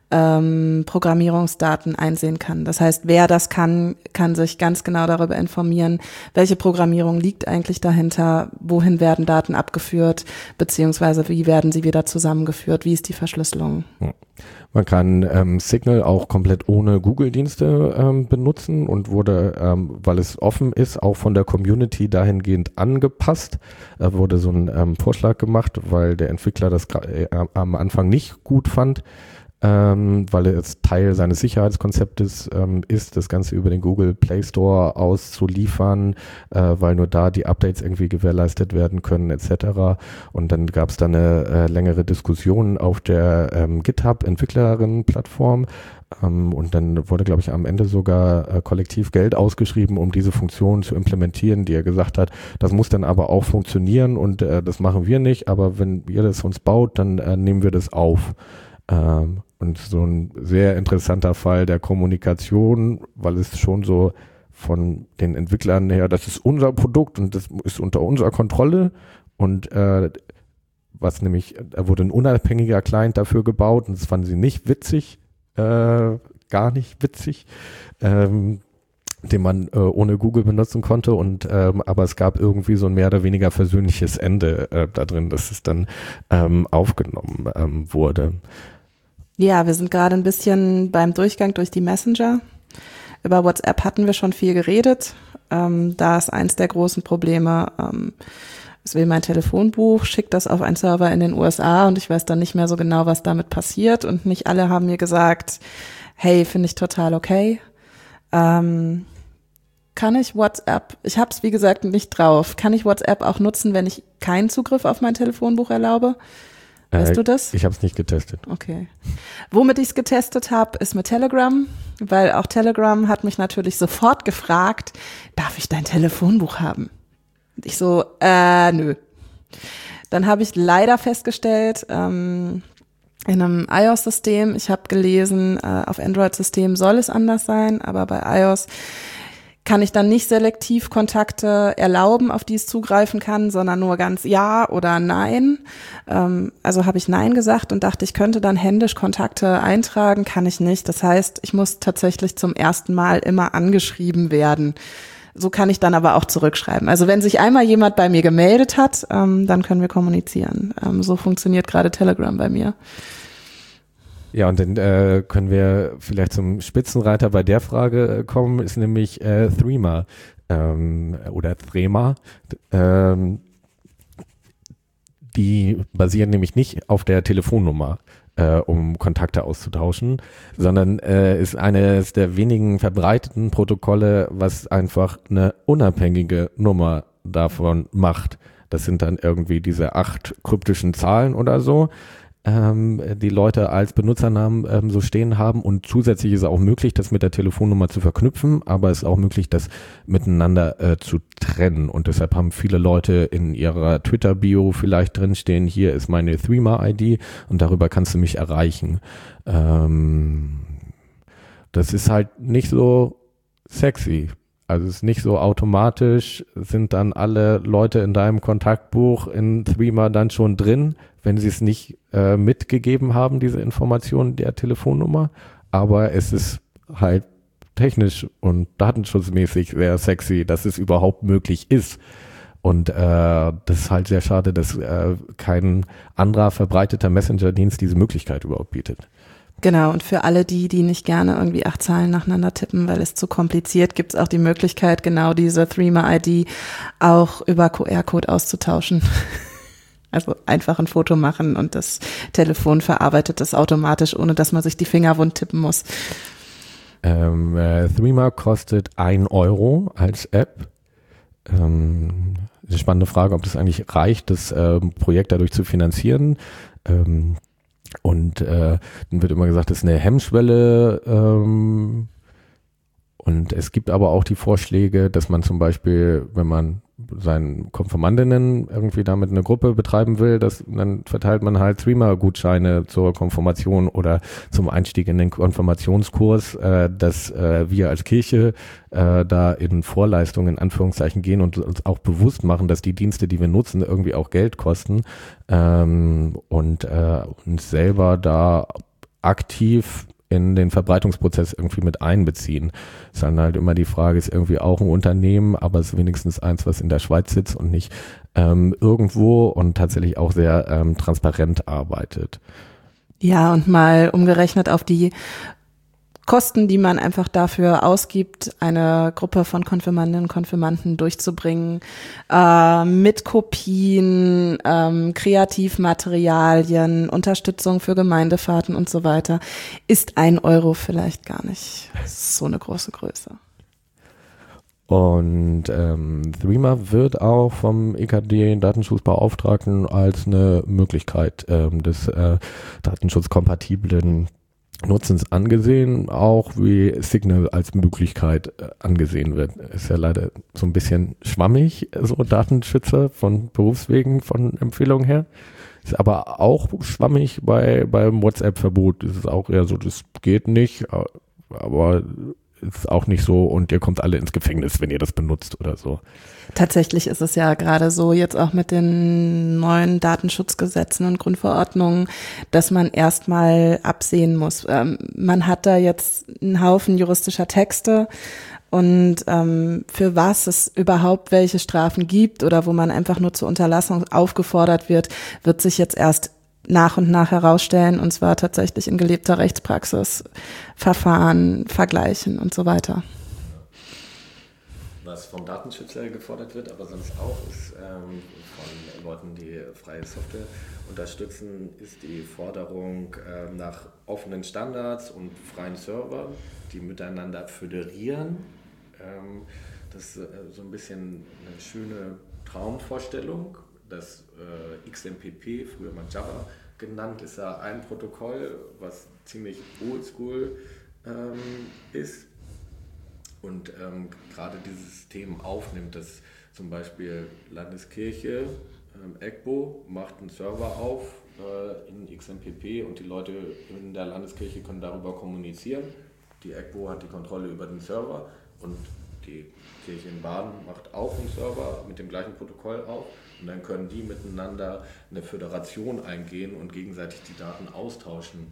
Programmierungsdaten einsehen kann. Das heißt, wer das kann sich ganz genau darüber informieren, welche Programmierung liegt eigentlich dahinter, wohin werden Daten abgeführt, beziehungsweise wie werden sie wieder zusammengeführt, wie ist die Verschlüsselung. Man kann Signal auch komplett ohne Google-Dienste benutzen und wurde, weil es offen ist, auch von der Community dahingehend angepasst. Da wurde so ein Vorschlag gemacht, weil der Entwickler das am Anfang nicht gut fand, weil es Teil seines Sicherheitskonzeptes ist, das Ganze über den Google Play Store auszuliefern, weil nur da die Updates irgendwie gewährleistet werden können etc. Und dann gab es da eine längere Diskussion auf der GitHub-Entwicklerinnen-Plattform, und dann wurde, glaube ich, am Ende sogar kollektiv Geld ausgeschrieben, um diese Funktion zu implementieren, die er gesagt hat, das muss dann aber auch funktionieren, und das machen wir nicht, aber wenn ihr das uns baut, dann nehmen wir das auf. Und so ein sehr interessanter Fall der Kommunikation, weil es schon so von den Entwicklern her, das ist unser Produkt und das ist unter unserer Kontrolle, und was nämlich, da wurde ein unabhängiger Client dafür gebaut, und das fanden sie nicht witzig, gar nicht witzig, den man ohne Google benutzen konnte, und aber es gab irgendwie so ein mehr oder weniger versöhnliches Ende da drin, dass es dann aufgenommen wurde. Ja, wir sind gerade ein bisschen beim Durchgang durch die Messenger. Über WhatsApp hatten wir schon viel geredet. Da ist eins der großen Probleme, es will mein Telefonbuch, schickt das auf einen Server in den USA und ich weiß dann nicht mehr so genau, was damit passiert. Und nicht alle haben mir gesagt, hey, finde ich total okay. Kann ich WhatsApp, ich habe es wie gesagt nicht drauf, kann ich WhatsApp auch nutzen, wenn ich keinen Zugriff auf mein Telefonbuch erlaube? Weißt du das? Ich habe es nicht getestet. Okay. Womit ich es getestet habe, ist mit Telegram, weil auch Telegram hat mich natürlich sofort gefragt, darf ich dein Telefonbuch haben? Und ich so, nö. Dann habe ich leider festgestellt, in einem iOS-System, ich habe gelesen, auf Android-System soll es anders sein, aber bei iOS kann ich dann nicht selektiv Kontakte erlauben, auf die es zugreifen kann, sondern nur ganz Ja oder Nein. Also habe ich Nein gesagt und dachte, ich könnte dann händisch Kontakte eintragen, kann ich nicht. Das heißt, ich muss tatsächlich zum ersten Mal immer angeschrieben werden. So kann ich dann aber auch zurückschreiben. Also wenn sich einmal jemand bei mir gemeldet hat, dann können wir kommunizieren. So funktioniert gerade Telegram bei mir. Ja, und dann können wir vielleicht zum Spitzenreiter bei der Frage kommen, ist nämlich Threema oder Threema. Die basieren nämlich nicht auf der Telefonnummer, um Kontakte auszutauschen, sondern ist eines der wenigen verbreiteten Protokolle, was einfach eine unabhängige Nummer davon macht. Das sind dann irgendwie diese 8 kryptischen Zahlen oder so, die Leute als Benutzernamen so stehen haben, und zusätzlich ist es auch möglich, das mit der Telefonnummer zu verknüpfen, aber es ist auch möglich, das miteinander zu trennen, und deshalb haben viele Leute in ihrer Twitter-Bio vielleicht drinstehen, hier ist meine Threema-ID und darüber kannst du mich erreichen. Das ist halt nicht so sexy. Also es ist nicht so automatisch, sind dann alle Leute in deinem Kontaktbuch in Threema dann schon drin, wenn sie es nicht mitgegeben haben, diese Information der Telefonnummer. Aber es ist halt technisch und datenschutzmäßig sehr sexy, dass es überhaupt möglich ist. Und das ist halt sehr schade, dass kein anderer verbreiteter Messenger-Dienst diese Möglichkeit überhaupt bietet. Genau, und für alle die nicht gerne irgendwie 8 Zahlen nacheinander tippen, weil es zu kompliziert, gibt es auch die Möglichkeit, genau diese Threema-ID auch über QR-Code auszutauschen. Also einfach ein Foto machen und das Telefon verarbeitet das automatisch, ohne dass man sich die Finger wund tippen muss. Threema kostet 1 € als App. Eine spannende Frage, ob das eigentlich reicht, das Projekt dadurch zu finanzieren. Und dann wird immer gesagt, das ist eine Hemmschwelle. Und es gibt aber auch die Vorschläge, dass man zum Beispiel, wenn man seinen Konfirmandinnen irgendwie damit eine Gruppe betreiben will, dann verteilt man halt Threema-Gutscheine zur Konfirmation oder zum Einstieg in den Konfirmationskurs, dass wir als Kirche da in Vorleistungen in Anführungszeichen gehen und uns auch bewusst machen, dass die Dienste, die wir nutzen, irgendwie auch Geld kosten, und uns selber da aktiv in den Verbreitungsprozess irgendwie mit einbeziehen. Ist dann halt immer die Frage, ist irgendwie auch ein Unternehmen, aber es ist wenigstens eins, was in der Schweiz sitzt und nicht irgendwo und tatsächlich auch sehr transparent arbeitet. Ja, und mal umgerechnet auf die Kosten, die man einfach dafür ausgibt, eine Gruppe von Konfirmandinnen und Konfirmanden durchzubringen, mit Kopien, Kreativmaterialien, Unterstützung für Gemeindefahrten und so weiter, ist 1 € vielleicht gar nicht so eine große Größe. Und Threema wird auch vom EKD-Datenschutzbeauftragten als eine Möglichkeit des datenschutzkompatiblen Nutzens angesehen, auch wie Signal als Möglichkeit angesehen wird. Ist ja leider so ein bisschen schwammig, so Datenschützer von Berufswegen, von Empfehlungen her. Ist aber auch schwammig beim WhatsApp-Verbot. Das ist auch eher so, das geht nicht, aber ist auch nicht so und ihr kommt alle ins Gefängnis, wenn ihr das benutzt oder so. Tatsächlich ist es ja gerade so, jetzt auch mit den neuen Datenschutzgesetzen und Grundverordnungen, dass man erstmal absehen muss. Man hat da jetzt einen Haufen juristischer Texte und für was es überhaupt welche Strafen gibt oder wo man einfach nur zur Unterlassung aufgefordert wird, wird sich jetzt erst nach und nach herausstellen, und zwar tatsächlich in gelebter Rechtspraxis, Verfahren vergleichen und so weiter. Was vom Datenschützer gefordert wird, aber sonst auch, ist von Leuten, die freie Software unterstützen, ist die Forderung nach offenen Standards und freien Servern, die miteinander föderieren. Das ist so ein bisschen eine schöne Traumvorstellung. Das XMPP, früher mal Java genannt, ist ja ein Protokoll, was ziemlich oldschool ist und gerade dieses System aufnimmt, dass zum Beispiel Landeskirche, EGBO macht einen Server auf in XMPP und die Leute in der Landeskirche können darüber kommunizieren. Die EGBO hat die Kontrolle über den Server und die Kirche in Baden macht auch einen Server mit dem gleichen Protokoll auf. Und dann können die miteinander eine Föderation eingehen und gegenseitig die Daten austauschen.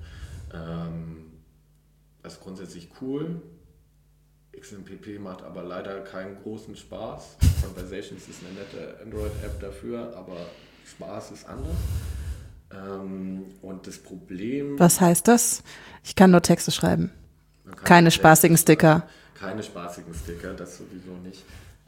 Das ist grundsätzlich cool. XMPP macht aber leider keinen großen Spaß. Conversations ist eine nette Android-App dafür, aber Spaß ist anders. Und das Problem... Was heißt das? Ich kann nur Texte schreiben. Keine spaßigen Sticker. Keine spaßigen Sticker, das sowieso nicht.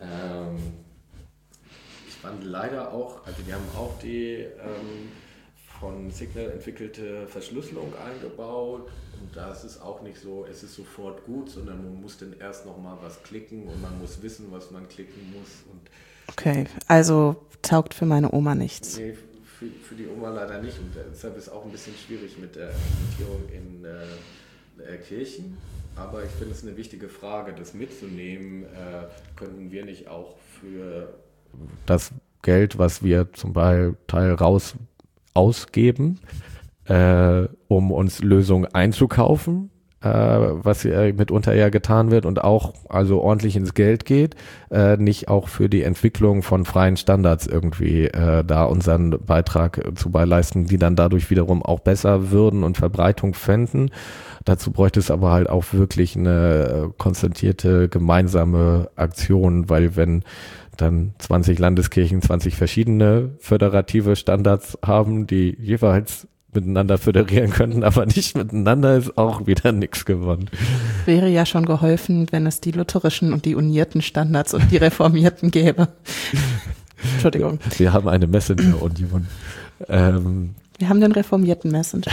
Ich fand leider auch, also die haben auch die von Signal entwickelte Verschlüsselung eingebaut und da ist es auch nicht so, es ist sofort gut, sondern man muss dann erst nochmal was klicken und man muss wissen, was man klicken muss. Und okay, also taugt für meine Oma nichts. Nee, für die Oma leider nicht und deshalb ist es auch ein bisschen schwierig mit der Implementierung in Kirchen. Aber ich finde es eine wichtige Frage, das mitzunehmen. Könnten wir nicht auch für das Geld, was wir zum Teil ausgeben, um uns Lösungen einzukaufen, was mitunter ja getan wird und auch also ordentlich ins Geld geht, nicht auch für die Entwicklung von freien Standards irgendwie da unseren Beitrag zu beileisten, die dann dadurch wiederum auch besser würden und Verbreitung fänden. Dazu bräuchte es aber halt auch wirklich eine konzentrierte gemeinsame Aktion, weil wenn dann 20 Landeskirchen 20 verschiedene föderative Standards haben, die jeweils miteinander föderieren könnten, aber nicht miteinander, ist auch wieder nichts gewonnen. Wäre ja schon geholfen, wenn es die lutherischen und die unierten Standards und die reformierten gäbe. Entschuldigung. Wir haben eine Messenger-Union. Wir haben den reformierten Messenger.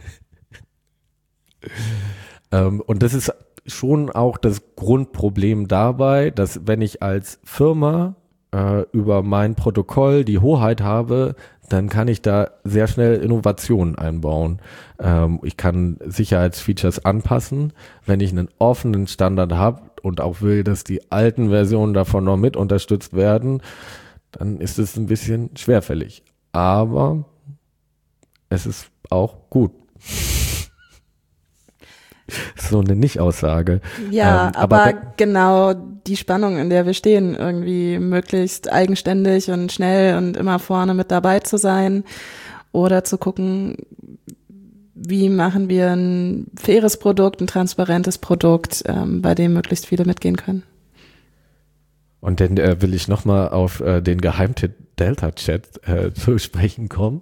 Und das ist schon auch das Grundproblem dabei, dass wenn ich als Firma über mein Protokoll die Hoheit habe, dann kann ich da sehr schnell Innovationen einbauen. Ich kann Sicherheitsfeatures anpassen. Wenn ich einen offenen Standard habe und auch will, dass die alten Versionen davon noch mit unterstützt werden, dann ist es ein bisschen schwerfällig. Aber es ist auch gut. So eine Nicht-Aussage. Ja, aber genau die Spannung, in der wir stehen, irgendwie möglichst eigenständig und schnell und immer vorne mit dabei zu sein oder zu gucken, wie machen wir ein faires Produkt, ein transparentes Produkt, bei dem möglichst viele mitgehen können. Und dann will ich nochmal auf den Geheimtipp Delta-Chat zu sprechen kommen,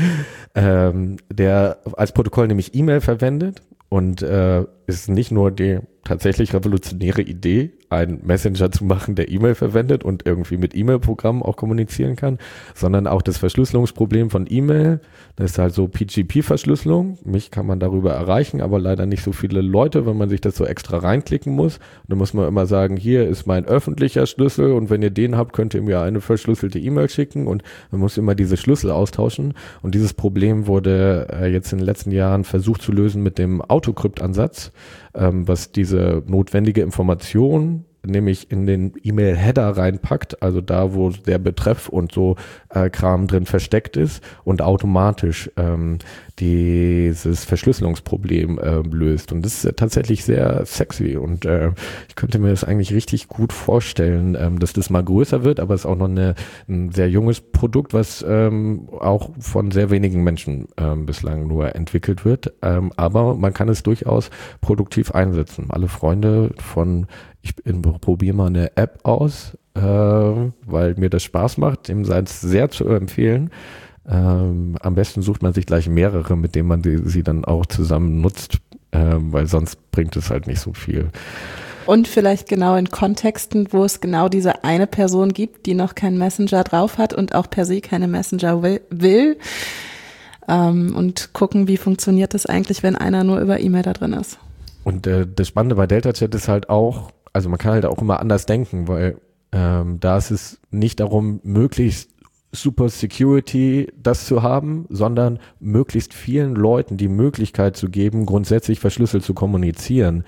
der als Protokoll nämlich E-Mail verwendet. Und ist nicht nur die tatsächlich revolutionäre Idee, einen Messenger zu machen, der E-Mail verwendet und irgendwie mit E-Mail-Programmen auch kommunizieren kann, sondern auch das Verschlüsselungsproblem von E-Mail. Das ist halt so PGP-Verschlüsselung. Mich kann man darüber erreichen, aber leider nicht so viele Leute, wenn man sich das so extra reinklicken muss. Und dann muss man immer sagen, hier ist mein öffentlicher Schlüssel und wenn ihr den habt, könnt ihr mir eine verschlüsselte E-Mail schicken und man muss immer diese Schlüssel austauschen. Und dieses Problem wurde jetzt in den letzten Jahren versucht zu lösen mit dem Autocrypt-Ansatz, was diese notwendige Information nämlich in den E-Mail-Header reinpackt, also da, wo der Betreff und so Kram drin versteckt ist und automatisch dieses Verschlüsselungsproblem löst. Und das ist tatsächlich sehr sexy und ich könnte mir das eigentlich richtig gut vorstellen, dass das mal größer wird, aber es ist auch noch ein sehr junges Produkt, was auch von sehr wenigen Menschen bislang nur entwickelt wird. Aber man kann es durchaus produktiv einsetzen. Alle Freunde von ich probiere mal eine App aus, weil mir das Spaß macht, dem sei es sehr zu empfehlen. Am besten sucht man sich gleich mehrere, mit denen man sie dann auch zusammen nutzt, weil sonst bringt es halt nicht so viel. Und vielleicht genau in Kontexten, wo es genau diese eine Person gibt, die noch keinen Messenger drauf hat und auch per se keine Messenger will. Und gucken, wie funktioniert das eigentlich, wenn einer nur über E-Mail da drin ist. Und das Spannende bei Deltachat ist halt auch, also man kann halt auch immer anders denken, weil da ist es nicht darum, möglichst super Security das zu haben, sondern möglichst vielen Leuten die Möglichkeit zu geben, grundsätzlich verschlüsselt zu kommunizieren.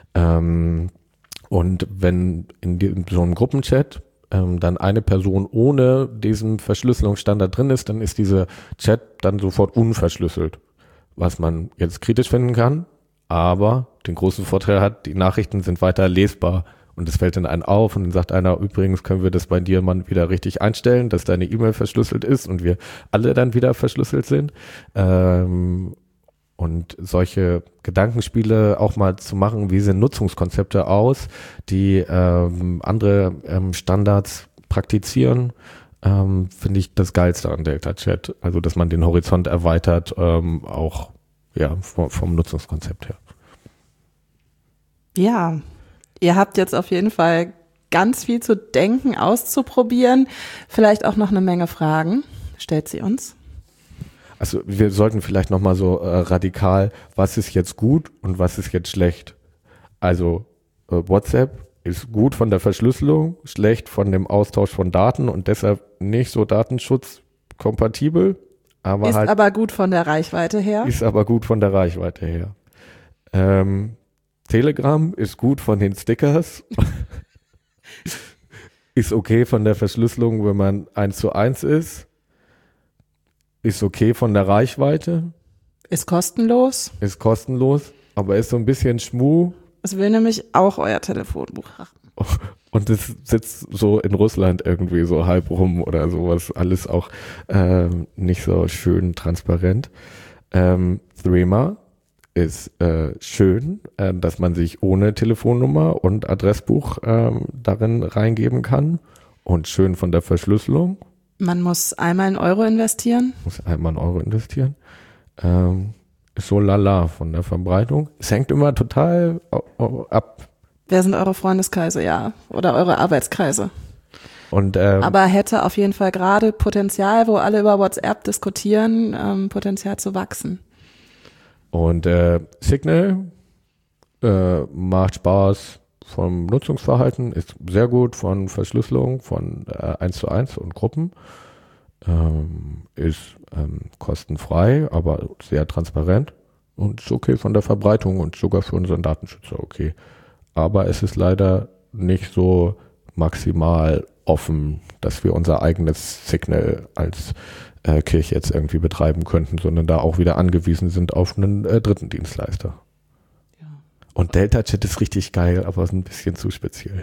Und wenn in so einem Gruppenchat dann eine Person ohne diesen Verschlüsselungsstandard drin ist, dann ist dieser Chat dann sofort unverschlüsselt, was man jetzt kritisch finden kann, aber den großen Vorteil hat, die Nachrichten sind weiter lesbar und es fällt dann einem auf und dann sagt einer, übrigens können wir das bei dir mal wieder richtig einstellen, dass deine E-Mail verschlüsselt ist und wir alle dann wieder verschlüsselt sind. Und solche Gedankenspiele auch mal zu machen, wie sehen Nutzungskonzepte aus, die andere Standards praktizieren, finde ich das Geilste an Deltachat. Also, dass man den Horizont erweitert, auch ja vom Nutzungskonzept her. Ja, ihr habt jetzt auf jeden Fall ganz viel zu denken, auszuprobieren, vielleicht auch noch eine Menge Fragen. Stellt sie uns. Also wir sollten vielleicht nochmal so radikal, was ist jetzt gut und was ist jetzt schlecht? Also WhatsApp ist gut von der Verschlüsselung, schlecht von dem Austausch von Daten und deshalb nicht so datenschutzkompatibel. Aber ist halt, aber gut von der Reichweite her. Ist aber gut von der Reichweite her. Telegram ist gut von den Stickers. Ist okay von der Verschlüsselung, wenn man 1:1 ist. Ist okay von der Reichweite. Ist kostenlos. Ist kostenlos, aber ist so ein bisschen Schmuh. Es will nämlich auch euer Telefonbuch haben. Und es sitzt so in Russland irgendwie so halb rum oder sowas. Alles auch nicht so schön transparent. Threema ist schön, dass man sich ohne Telefonnummer und Adressbuch darin reingeben kann. Und schön von der Verschlüsselung. Man muss einmal einen Euro investieren. Ist so lala von der Verbreitung. Es hängt immer total ab. Wer sind eure Freundeskreise, ja? Oder eure Arbeitskreise? Und, aber hätte auf jeden Fall gerade Potenzial, wo alle über WhatsApp diskutieren, Potenzial zu wachsen. Und Signal macht Spaß vom Nutzungsverhalten, ist sehr gut von Verschlüsselung, von 1:1 und Gruppen, ist kostenfrei, aber sehr transparent und ist okay von der Verbreitung und sogar für unseren Datenschützer okay. Aber es ist leider nicht so maximal offen, dass wir unser eigenes Signal als Kirche jetzt irgendwie betreiben könnten, sondern da auch wieder angewiesen sind auf einen dritten Dienstleister. Und Deltachat ist richtig geil, aber ist ein bisschen zu speziell.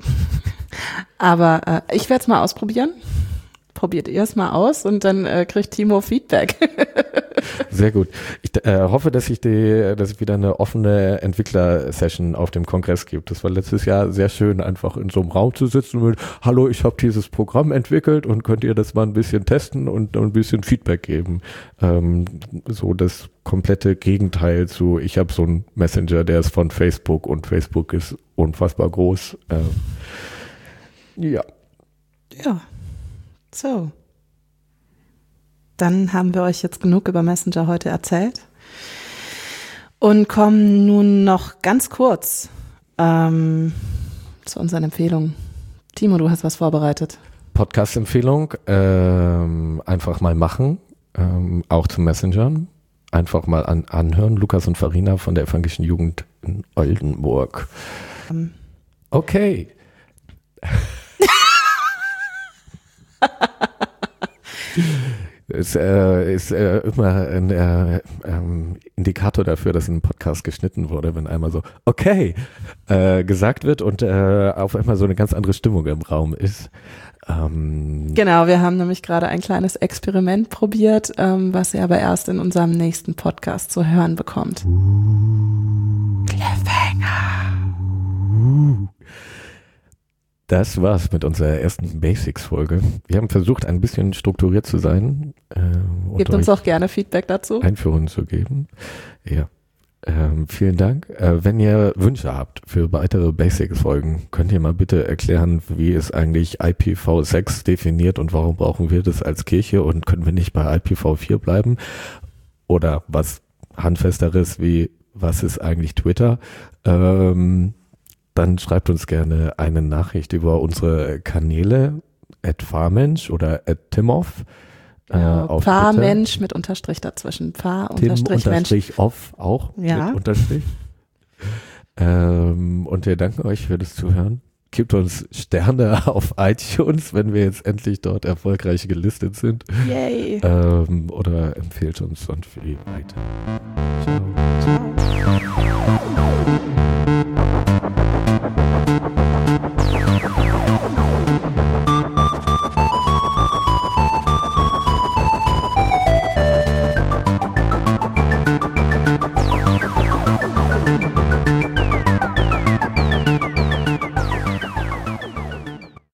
Aber ich werde es mal ausprobieren. Probiert ihr es mal aus und dann kriegt Timo Feedback. Sehr gut. Ich hoffe, dass es wieder eine offene Entwickler-Session auf dem Kongress gibt. Das war letztes Jahr sehr schön, einfach in so einem Raum zu sitzen und mit, hallo, ich habe dieses Programm entwickelt und könnt ihr das mal ein bisschen testen und ein bisschen Feedback geben. So das komplette Gegenteil zu, ich habe so einen Messenger, der ist von Facebook und Facebook ist unfassbar groß. Ja. Ja. So. Dann haben wir euch jetzt genug über Messenger heute erzählt und kommen nun noch ganz kurz zu unseren Empfehlungen. Timo, du hast was vorbereitet. Podcast-Empfehlung, einfach mal machen, auch zu Messengern. Einfach mal anhören. Lukas und Farina von der Evangelischen Jugend in Oldenburg. Okay. Es ist immer ein Indikator dafür, dass ein Podcast geschnitten wurde, wenn einmal so okay gesagt wird und auf einmal so eine ganz andere Stimmung im Raum ist. Genau, wir haben nämlich gerade ein kleines Experiment probiert, was ihr aber erst in unserem nächsten Podcast zu hören bekommt. Cliffhanger. Das war's mit unserer ersten Basics-Folge. Wir haben versucht, ein bisschen strukturiert zu sein. Gebt uns auch gerne Feedback dazu. Einführungen zu geben. Ja. Vielen Dank. Wenn ihr Wünsche habt für weitere Basics-Folgen, könnt ihr mal bitte erklären, wie ist eigentlich IPv6 definiert und warum brauchen wir das als Kirche und können wir nicht bei IPv4 bleiben? Oder was Handfesteres wie, was ist eigentlich Twitter? Dann schreibt uns gerne eine Nachricht über unsere Kanäle @Pfarrmensch oder @Timov. Pfarrmensch mit Unterstrich dazwischen. Pfarr_Mensch. Off auch ja. mit Unterstrich. Und wir danken euch für das Zuhören. Gebt uns Sterne auf iTunes, wenn wir jetzt endlich dort erfolgreich gelistet sind. Yay. Oder empfehlt uns sonst für die weiter. Ciao.